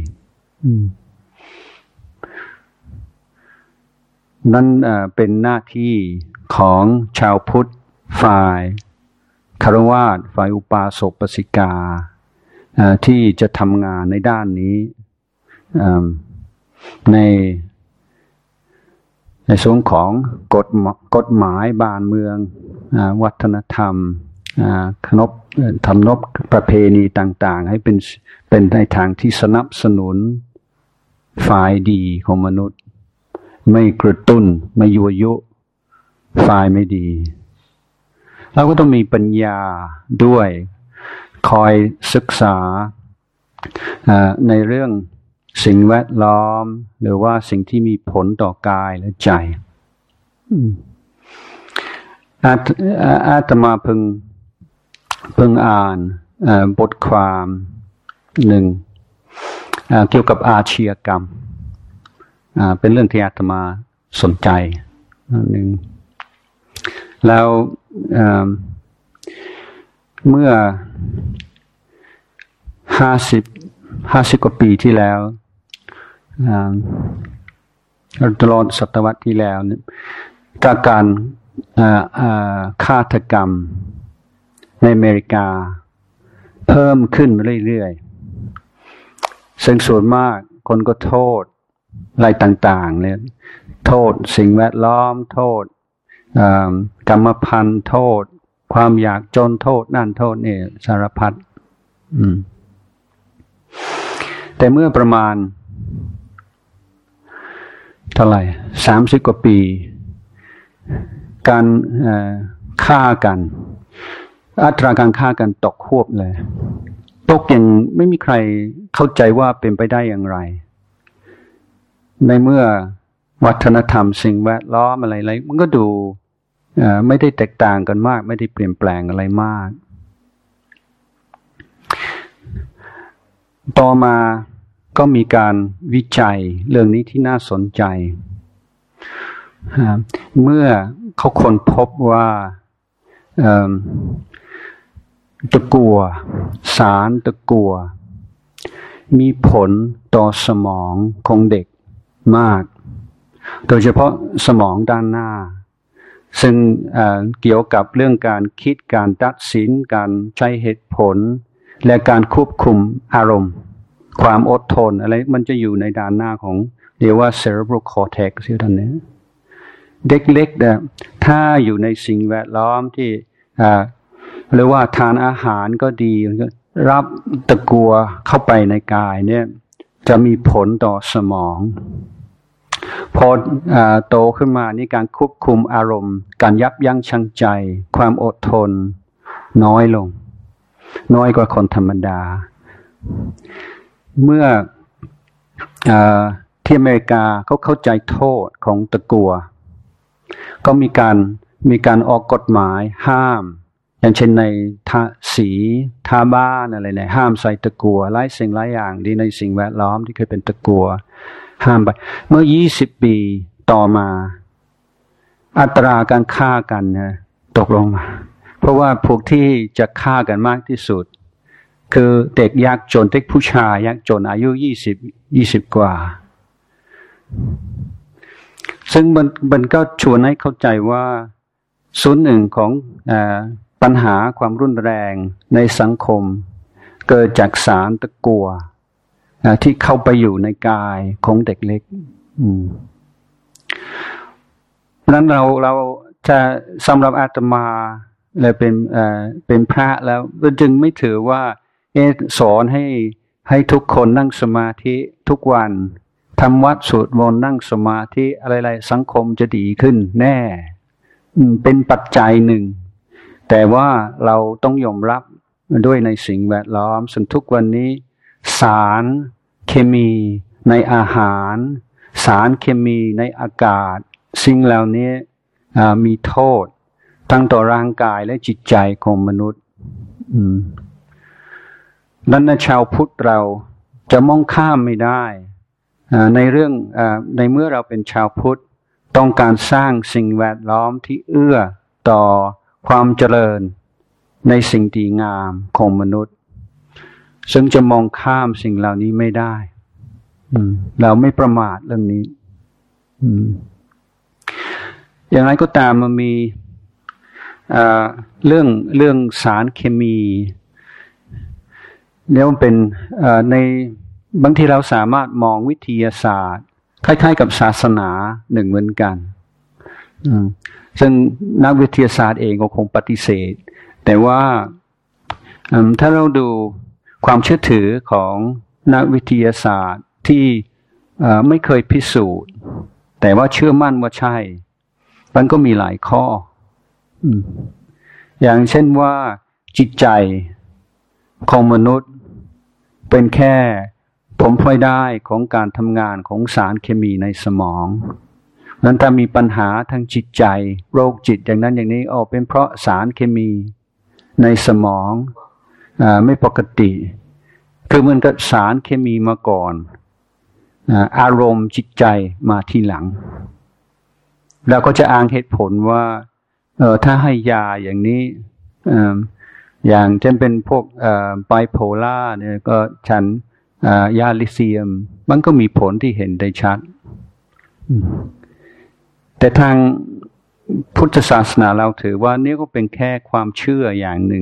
นั่นเป็นหน้าที่ของชาวพุทธฝ่ายคฤหัสถ์ฝ่ายอุปาสกอุปาสิกาที่จะทำงานในด้านนี้ในในส่วนของกฎกฎหมายบ้านเมืองวัฒนธรรมขนบธรรมนบประเพณีต่างๆให้เป็นเป็นในทางที่สนับสนุนฝ่ายดีของมนุษย์ไม่กระตุ้นไม่ยั่วยุฝ่ายไม่ดีเราก็ต้องมีปัญญาด้วยคอยศึกษาในเรื่องสิ่งแวดล้อมหรือว่าสิ่งที่มีผลต่อกายและใจอาตอาตมาเพิ่งเพิ่งอ่านบทความหนึ่งเกี่ยวกับอาชญากรรมเป็นเรื่องที่อาตมาสนใจหนึ่งแล้วเมื่อห้าสิบห้าสิบกว่าปีที่แล้วตลอดศตวรรษที่แล้วจากการฆาตกรรมในอเมริกาเพิ่มขึ้นเรื่อยๆซึ่งส่วนมากคนก็โทษอะไรต่างๆเลยโทษสิ่งแวดล้อมโทษกรรมพันธุ์โทษความอยากจนโทษนั่นโทษนี่สารพัดแต่เมื่อประมาณเท่าไหร่สามสิบกว่าปีการฆ่ากันอัตราการฆ่ากันตกหวบเลยตกอย่างไม่มีใครเข้าใจว่าเป็นไปได้อย่างไรในเมื่อวัฒนธรรมสิ่งแวดล้อมอะไรอะไรมันก็ดูไม่ได้แตกต่างกันมากไม่ได้เปลี่ยนแปลงอะไรมากต่อมาก็มีการวิจัยเรื่องนี้ที่น่าสนใจเมื่อเขาค้นพบว่าตะกั่วสารตะกั่วมีผลต่อสมองของเด็กมากโดยเฉพาะสมองด้านหน้าซึ่งเกี่ยวกับเรื่องการคิดการตัดสินการใช้เหตุผลและการควบคุมอารมณ์ความอดทนอะไรมันจะอยู่ในด้านหน้าของเรียกว่า cerebral cortex ที่ท่านนี้เด็กเล็กเนี่ยถ้าอยู่ในสิ่งแวดล้อมที่หรือว่าทานอาหารก็ดีรับตะกั่วเข้าไปในกายเนี่ยจะมีผลต่อสมองพอโตขึ้นมานี่การควบคุมอารมณ์การยับยั้งชั่งใจความอดทนน้อยลงน้อยกว่าคนธรรมดาเมื่อที่อเมริกาเขาเข้าใจโทษของตะกั่วก็มีการมีการออกกฎหมายห้ามอย่างเช่นในทาสีทาบ้านอะไรเนี่ยห้ามใส่ตะกั่วหลายสิ่งหลายอย่างที่ในสิ่งแวดล้อมที่เคยเป็นตะกั่วห้ามไปเมื่อยี่สิบปีต่อมาอัตราการฆ่ากันนะตกลงมาเพราะว่าพวกที่จะฆ่ากันมากที่สุดคือเด็กยากจนเด็กผู้ชายยากจนอายุยี่สิบยี่สิบกว่าซึ่งมันมันก็ชวนให้เข้าใจว่าส่วนหนึ่งของอ่าปัญหาความรุนแรงในสังคมเกิดจากสารตะกั่วที่เข้าไปอยู่ในกายของเด็กเล็กเพราะนั้นเราเราจะสำหรับอาตมาเลยเป็นเอ่อเป็นพระแล้วจึงไม่ถือว่าเอสอนให้ให้ทุกคนนั่งสมาธิทุกวันทำวัดสวดมนต์นั่งสมาธิอะไรๆสังคมจะดีขึ้นแน่เป็นปัจจัยหนึ่งแต่ว่าเราต้องยอมรับด้วยในสิ่งแวดล้อมส่วนทุกวันนี้สารเคมีในอาหารสารเคมีในอากาศสิ่งเหล่านี้มีโทษทั้งต่อร่างกายและจิตใจของมนุษย์ดังนั้นชาวพุทธเราจะมองข้ามไม่ได้ในเรื่องในเมื่อเราเป็นชาวพุทธต้องการสร้างสิ่งแวดล้อมที่เอื้อต่อความเจริญในสิ่งดีงามของมนุษย์ซึ่งจะมองข้ามสิ่งเหล่านี้ไม่ได้เราไม่ประมาทเรื่องนี้อย่างไรก็ตามมันมีเรื่องเรื่องสารเคมีเนี่ยมันเป็นในบางทีเราสามารถมองวิทยาศาสตร์คล้ายๆกับศาสนาหนึ่งเหมือนกันซึ่งนักวิทยาศาสตร์เองก็คงปฏิเสธแต่ว่าถ้าเราดูความเชื่อถือของนักวิทยาศาสตร์ที่ไม่เคยพิสูจน์แต่ว่าเชื่อมั่นว่าใช่มันก็มีหลายข้ออย่างเช่นว่าจิตใจของมนุษย์เป็นแค่ผลพลอยได้ของการทำงานของสารเคมีในสมองนั้นถ้ามีปัญหาทางจิตใจโรคจิตอย่างนั้นอย่างนี้อ๋อเป็นเพราะสารเคมีในสมองอ่าไม่ปกติคือมันก็สารเคมีมาก่อนอ่าอารมณ์จิตใจมาทีหลังเราก็จะอ้างเหตุผลว่าเออถ้าให้ยาอย่างนี้อ่าอย่างเช่นเป็นพวกเอ่อไบโพล่าเนี่ยก็ฉันอ่ายาลิเซียมมันก็มีผลที่เห็นได้ชัดแต่ทางพุทธศาสนาเราถือว่านี่ก็เป็นแค่ความเชื่ออย่างหนึ่ง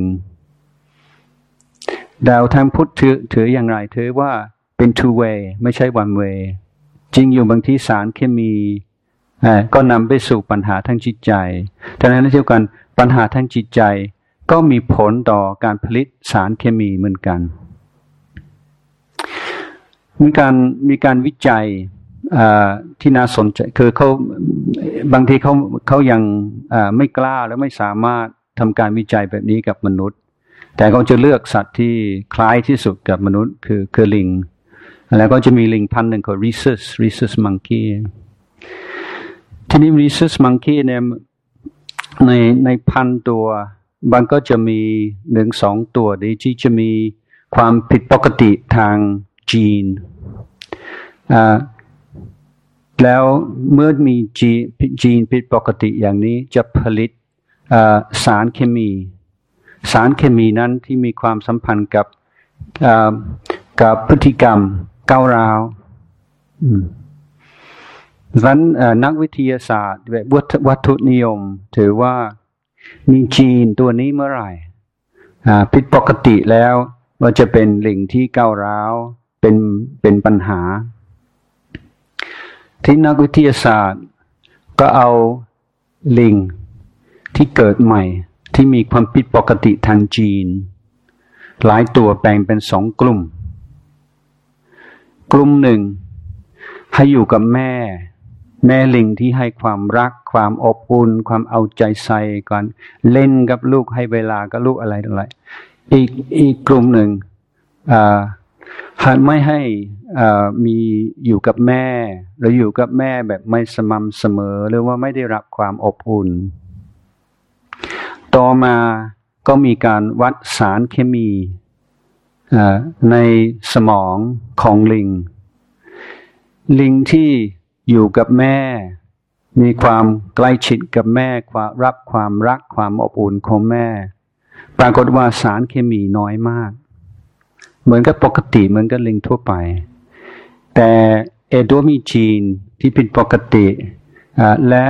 ดาวทางพุทธถือถืออย่างไรถือว่าเป็น two way ไม่ใช่ one way จริงอยู่บางที่สารเคมีก็นำไปสู่ปัญหาทางจิตใจแต่ในขณะเดียวกันปัญหาทางจิตใจก็มีผลต่อการผลิตสารเคมีเหมือนกันมีการมีการวิจัยที่น่าสนใจคือเขาบางทีเขาเขายังไม่กล้าและไม่สามารถทำการวิจัยแบบนี้กับมนุษย์แต่เขาจะเลือกสัตว์ที่คล้ายที่สุดกับมนุษย์คือคือลิงแล้วก็จะมีลิงพันธุ์หนึ่งคือ Rhesus Rhesus monkey ทีนี้ Rhesus monkey เนี่ยในในพันตัวบางก็จะมีหนึ่งสองตัวที่จะมีความผิดปกติทางจีนแล้วเมื่อมีจีจีนผิดปกติอย่างนี้จะผลิตสารเคมีสารเคมีนั้นที่มีความสัมพันธ์กับกับพฤติกรรมก้าวร้าวดังนั้นนักวิทยาศาสตร์วัตถุนิยมถือว่ามีจีนตัวนี้เมื่อไหร่ผิดปกติแล้วว่าจะเป็นลิงที่ก้าวร้าวเป็นเป็นปัญหาที่นักวิทยาศาสตร์ก็เอาลิงที่เกิดใหม่ที่มีความผิดปกติทางจีนหลายตัวแบ่งเป็นสองกลุ่มกลุ่มหนึ่งให้อยู่กับแม่แม่ลิงที่ให้ความรักความอบอุ่นความเอาใจใส่กันเล่นกับลูกให้เวลากับลูกอะไรต่ออะไรอีกอีกกลุ่มหนึ่งอ่าไม่ให้อ่ามีอยู่กับแม่หรืออยู่กับแม่แบบไม่สม่ำเสมอหรือว่าไม่ได้รับความอบอุ่นต่อมาก็มีการวัดสารเคมีในสมองของลิงลิงที่อยู่กับแม่มีความใกล้ชิดกับแม่ความรับความรักความอบอุ่นของแม่ปรากฏว่าสารเคมีน้อยมากเหมือนกับปกติเหมือนกับลิงทั่วไปแต่เอโดมีจีนที่ผิดปกติและ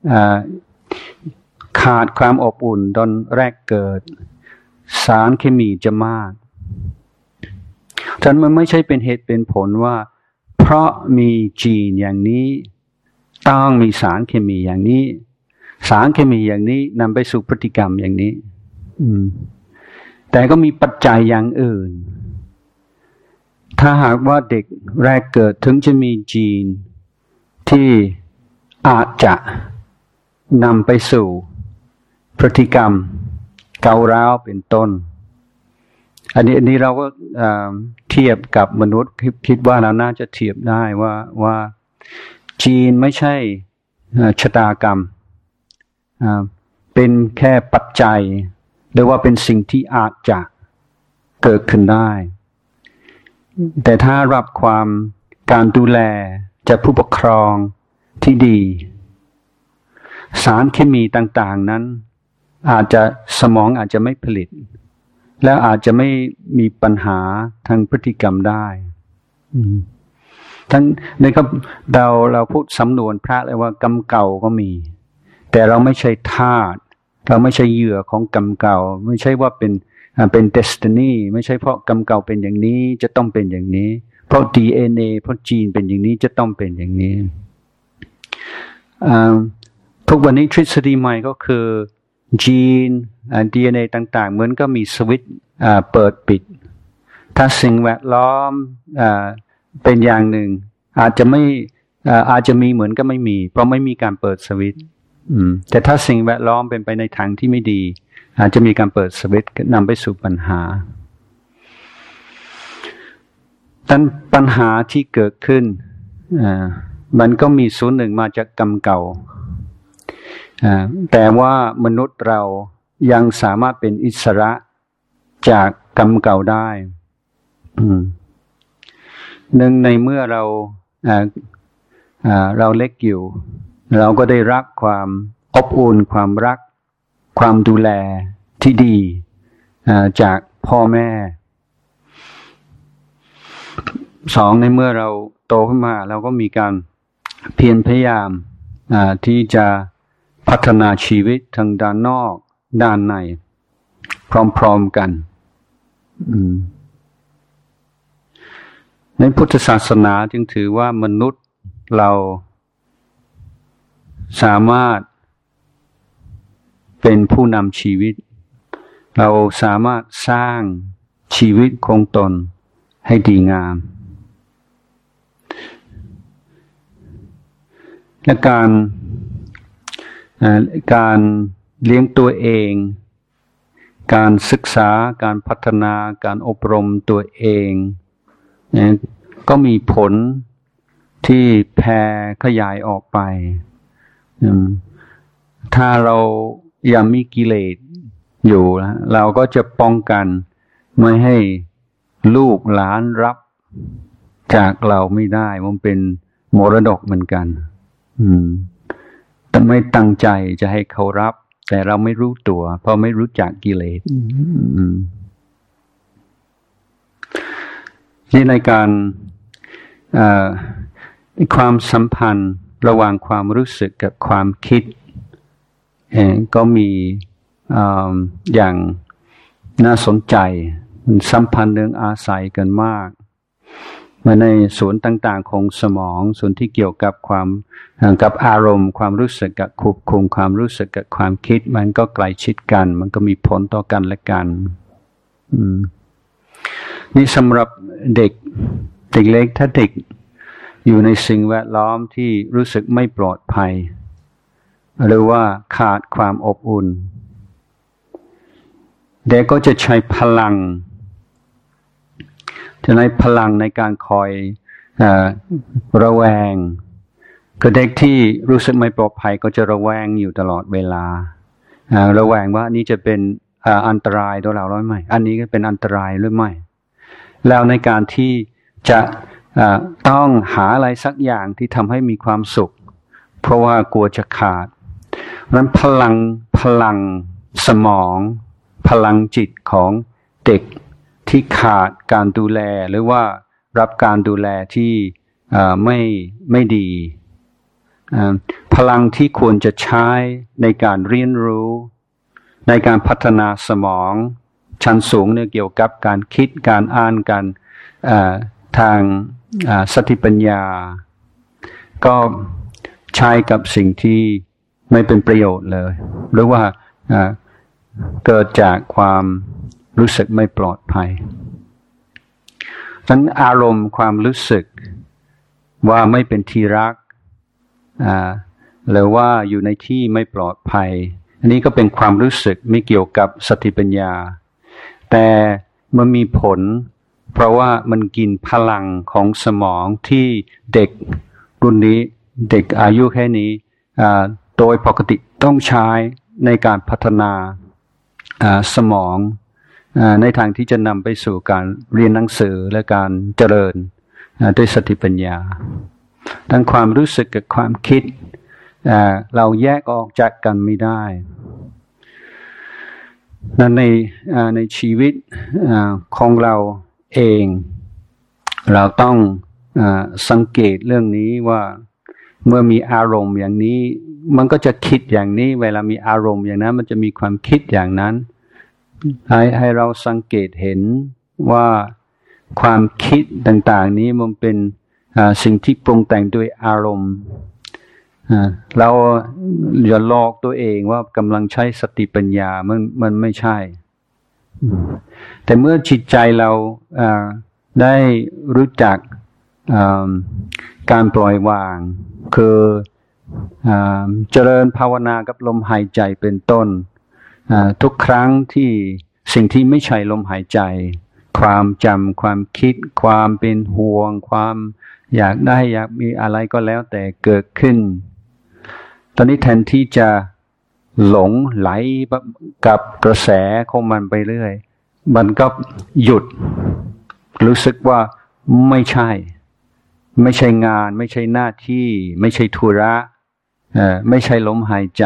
ขาดความอบอุ่นตอนแรกเกิดสารเคมีจะมากฉะนั้นมันไม่ใช่เป็นเหตุเป็นผลว่าเพราะมีจีนอย่างนี้ต้องมีสารเคมีอย่างนี้สารเคมีอย่างนี้นำไปสู่พฤติกรรมอย่างนี้แต่ก็มีปัจจัยอย่างอื่นถ้าหากว่าเด็กแรกเกิดถึงจะมีจีนที่อาจจะนำไปสู่พฤติกรรมก้าวร้าวเป็นต้นอันนี้อันนี้เราก็เทียบกับมนุษย์คิดว่าเราน่าจะเทียบได้ว่าว่าจีนไม่ใช่ชะตากรรมเป็นแค่ปัจจัยหรือว่าเป็นสิ่งที่อาจจะเกิดขึ้นได้แต่ถ้ารับความการดูแลจากผู้ปกครองที่ดีสารเคมีต่างๆนั้นอาจจะสมองอาจจะไม่ผลิตแล้วอาจจะไม่มีปัญหาทางพฤติกรรมได้ทั้งนะครับเราเราพูดสำนวนพระเลยว่ากรรมเก่าก็มีแต่เราไม่ใช่ทาสเราไม่ใช่เหยื่อของกรรมเก่าไม่ใช่ว่าเป็นเป็น destiny ไม่ใช่เพราะกรรมเก่าเป็นอย่างนี้จะต้องเป็นอย่างนี้เพราะ ดี เอ็น เอ เพราะจีนเป็นอย่างนี้จะต้องเป็นอย่างนี้ทุกวันนี้ทฤษฎีใหม่ก็คือจีน ดี เอ็น เอ ต่างๆเหมือนก็มีสวิตช์เปิดปิดถ้าสิ่งแวดล้อมเป็นอย่างหนึ่งอาจจะไม่อาจจะมีเหมือนก็ไม่มีเพราะไม่มีการเปิดสวิตช์แต่ถ้าสิ่งแวดล้อมเป็นไปในทางที่ไม่ดีอาจจะมีการเปิดสวิตช์นำไปสู่ปัญหาดังนั้นปัญหาที่เกิดขึ้นมันก็มีส่วนหนึ่งมาจากกรรมเก่าแต่ว่ามนุษย์เรายังสามารถเป็นอิสระจากกรรมเก่าได้หนึ่งในเมื่อเราเราเล็กอยู่เราก็ได้รับความอบอุ่นความรักความดูแลที่ดีจากพ่อแม่สองในเมื่อเราโตขึ้นมาเราก็มีการเพียรพยายามที่จะพัฒนาชีวิตทั้งด้านนอกด้านในพร้อมๆกันในพุทธศาสนาจึงถือว่ามนุษย์เราสามารถเป็นผู้นำชีวิตเราสามารถสร้างชีวิตของตนให้ดีงามและการการเลี้ยงตัวเองการศึกษาการพัฒนาการอบรมตัวเองก็มีผลที่แผ่ขยายออกไปถ้าเรายังมีกิเลสอยู่เราก็จะป้องกันไม่ให้ลูกหลานรับจากเราไม่ได้มันเป็นมรดกเหมือนกันแต่ไม่ตั้งใจจะให้เขารับแต่เราไม่รู้ตัวเพราะไม่รู้จักกิเลสนี่ในการความสัมพันธ์ระหว่างความรู้สึกกับความคิดก็มีอย่างน่าสนใจสัมพันธ์เรื่องอาศัยกันมากมาในส่วนต่างๆของสมองส่วนที่เกี่ยวกับความกับอารมณ์ความรู้สึกกับควบคุมความรู้สึกกับความคิดมันก็ใกล้ชิดกันมันก็มีผลต่อกันและกันนี่สำหรับเด็กเด็กเล็กถ้าเด็กอยู่ในสิ่งแวดล้อมที่รู้สึกไม่ปลอดภัยหรือว่าขาดความอบอุ่นเด็กก็จะใช้พลังจะในพลังในการคอยเอ่อระแวงก็เด็กที่รู้สึกไม่ปลอดภัยก็จะระแวงอยู่ตลอดเวลาระแวงว่านี่จะเป็นอันตรายต่อเราหรือไม่อันนี้ก็เป็นอันตรายหรือไม่แล้วในการที่จะต้องหาอะไรสักอย่างที่ทำให้มีความสุขเพราะว่ากลัวจะขาดเพราะฉะนั้นพลังพลังสมองพลังจิตของเด็กที่ขาดการดูแลหรือว่ารับการดูแลที่ไม่ไม่ดีพลังที่ควรจะใช้ในการเรียนรู้ในการพัฒนาสมองชั้นสูงเนี่ยเกี่ยวกับการคิดการอ่านการทางสติปัญญาก็ใช้กับสิ่งที่ไม่เป็นประโยชน์เลยหรือว่าเกิดจากความรู้สึกไม่ปลอดภัยฉะนั้นอารมณ์ความรู้สึกว่าไม่เป็นที่รักหรือว่าอยู่ในที่ไม่ปลอดภัยอันนี้ก็เป็นความรู้สึกไม่เกี่ยวกับสติปัญญาแต่มันมีผลเพราะว่ามันกินพลังของสมองที่เด็กรุ่นนี้เด็กอายุแค่นี้โดยปกติต้องใช้ในการพัฒนาสมองในทางที่จะนำไปสู่การเรียนหนังสือและการเจริญด้วยสติปัญญาทั้งความรู้สึกกับความคิดเราแยกออกจากกันไม่ได้นั้นในในชีวิตของเราเองเราต้องสังเกตเรื่องนี้ว่าเมื่อมีอารมณ์อย่างนี้มันก็จะคิดอย่างนี้เวลามีอารมณ์อย่างนั้นมันจะมีความคิดอย่างนั้นให้ให้เราสังเกตเห็นว่าความคิดต่างๆนี้มันเป็นสิ่งที่ปรุงแต่งด้วยอารมณ์เราอย่าหลอกตัวเองว่ากำลังใช้สติปัญญามันมันไม่ใช่แต่เมื่อจิตใจเราได้รู้จักการปล่อยวางคือเจริญภาวนากับลมหายใจเป็นต้นทุกครั้งที่สิ่งที่ไม่ใช่ลมหายใจความจำความคิดความเป็นห่วงความอยากได้อยากมีอะไรก็แล้วแต่เกิดขึ้นตอนนี้แทนที่จะหลงไหลกับกระแสของมันไปเรื่อยมันก็หยุดรู้สึกว่าไม่ใช่ไม่ใช่งานไม่ใช่หน้าที่ไม่ใช่ธุระเอ่อไม่ใช่ลมหายใจ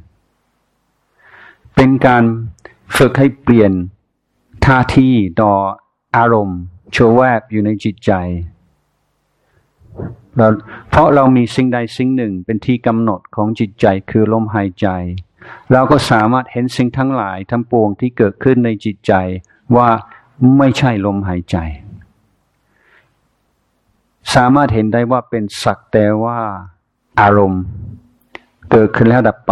เป็นการฝึกให้เปลี่ยนท่าทีต่ออารมณ์ชั่วแวบอยู่ในจิตใจเราเพราะเรามีสิ่งใดสิ่งหนึ่งเป็นที่กำหนดของจิตใจคือลมหายใจเราก็สามารถเห็นสิ่งทั้งหลายทั้งปวงที่เกิดขึ้นในจิตใจว่าไม่ใช่ลมหายใจสามารถเห็นได้ว่าเป็นสักแต่ว่าอารมณ์เกิดขึ้นแล้วดับไป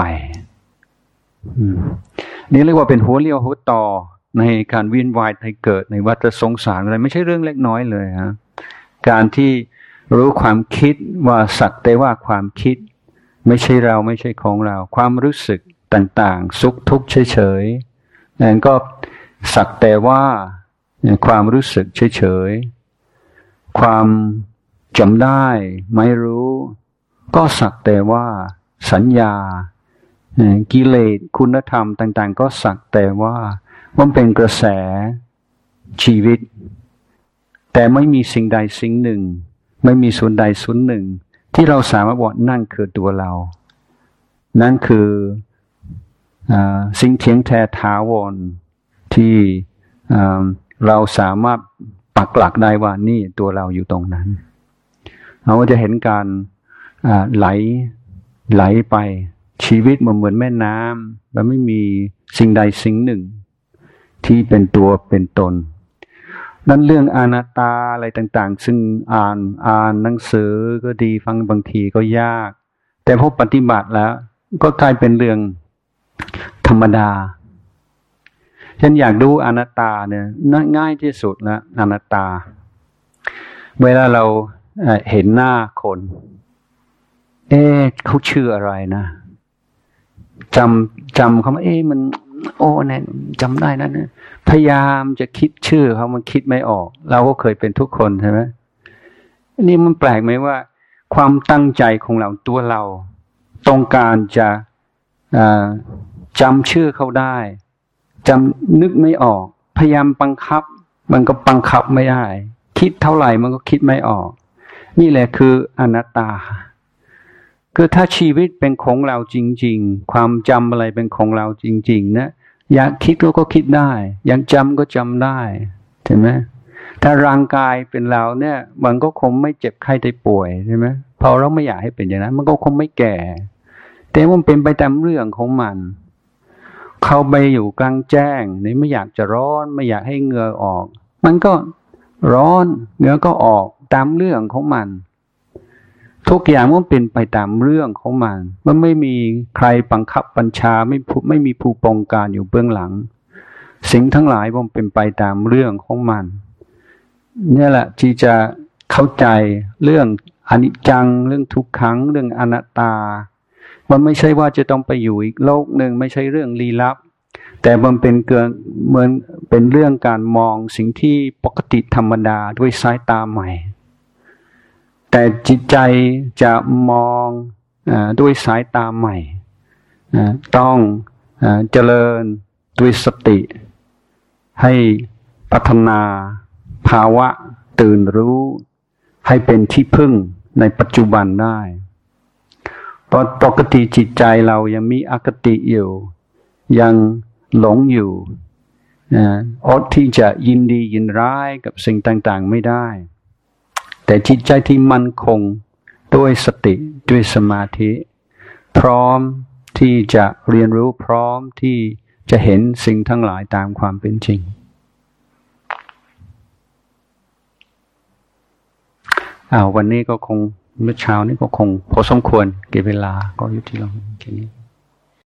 นี่เรียกว่าเป็นหัวเลี้ยวหัวต่อในการเวียนว่ายตายเกิดในวัฏสงสารอะไรไม่ใช่เรื่องเล็กน้อยเลยฮะการที่รู้ความคิดว่าสักแต่ว่าความคิดไม่ใช่เราไม่ใช่ของเราความรู้สึกต่างๆสุขทุกข์เฉยๆนั่นก็สักแต่ว่าความรู้สึกเฉยๆความจำได้ไม่รู้ก็สักแต่ว่าสัญญากิเลสคุณธรรมต่างๆก็สักแต่ว่ามันเป็นกระแสชีวิตแต่ไม่มีสิ่งใดสิ่งหนึ่งไม่มีส่วนใดส่วนหนึ่งที่เราสามารถบอกนั่นคือตัวเรานั่นคือสิ่งเที่ยงแท้ถาวรที่เราสามารถปักหลักได้ว่านี่ตัวเราอยู่ตรงนั้นเราก็จะเห็นการไหลไหลไปชีวิตมันเหมือนแม่น้ำแล้วไม่มีสิ่งใดสิ่งหนึ่งที่เป็นตัวเป็นตนนั้นเรื่องอนัตตาอะไรต่างๆซึ่งอ่านอ่านหนังสือก็ดีฟังบางทีก็ยากแต่พอปฏิบัติแล้วก็กลายเป็นเรื่องธรรมดาฉันอยากดูอนัตตาเนี่ยง่ายที่สุดนะอนัตตาเวลาเราเห็นหน้าคนเอ๊ะเขาชื่ออะไรนะจำจำเขาเอ๊ะมันโอ้เนี่ยจำได้นะเนี่ยพยายามจะคิดชื่อเขามันคิดไม่ออกเราก็เคยเป็นทุกคนใช่ไหมนี่มันแปลกไหมว่าความตั้งใจของเราตัวเราต้องการจะจำชื่อเขาได้จำนึกไม่ออกพยายามบังคับมันก็บังคับไม่ได้คิดเท่าไหร่มันก็คิดไม่ออกนี่แหละคืออนัตตาคือถ้าชีวิตเป็นของเราจริงๆความจำอะไรเป็นของเราจริงๆนะอยากคิดก็ก็คิดได้อยากจำก็จำได้ใช่ไหมถ้าร่างกายเป็นเราเนี่ยมันก็คงไม่เจ็บไข้ได้ป่วยใช่ไหมพอเราไม่อยากให้เป็นอย่างนั้นมันก็คงไม่แก่แต่มันเป็นไปตามเรื่องของมันเข้าไปอยู่กลางแจ้งนี่ไม่อยากจะร้อนไม่อยากให้เหงื่อออกมันก็ร้อนเหงื่อก็ออกตามเรื่องของมันทุกอย่างมันเป็นไปตามเรื่องของมันมันไม่มีใครบังคับบัญชาไม่ไม่มีผู้ปกครองอยู่เบื้องหลังสิ่งทั้งหลายมันเป็นไปตามเรื่องของมันนี่แหละที่จะเข้าใจเรื่องอนิจจังเรื่องทุกขังเรื่องอนัตตามันไม่ใช่ว่าจะต้องไปอยู่อีกโลกหนึ่งไม่ใช่เรื่องลี้ลับแต่มันเป็นเกินเหมือนเป็นเรื่องการมองสิ่งที่ปกติธรรมดาด้วยสายตาใหม่แต่จิตใจจะมองอด้วยสายตาใหม่ต้องเจริญด้วยสติให้พัฒนาภาวะตื่นรู้ให้เป็นที่พึ่งในปัจจุบันได้เพราะปกติจิตใจเรายังมีอคติอยู่ยังหลงอยู่อดที่จะยินดียินร้ายกับสิ่งต่างๆไม่ได้แต่จิตใจที่มั่นคงด้วยสติด้วยสมาธิพร้อมที่จะเรียนรู้พร้อมที่จะเห็นสิ่งทั้งหลายตามความเป็นจริงอ้าววันนี้ก็คงเมื่อเช้านี้ก็คงพอสมควรเก็บเวลาก็อยู่ที่เราแค่นี้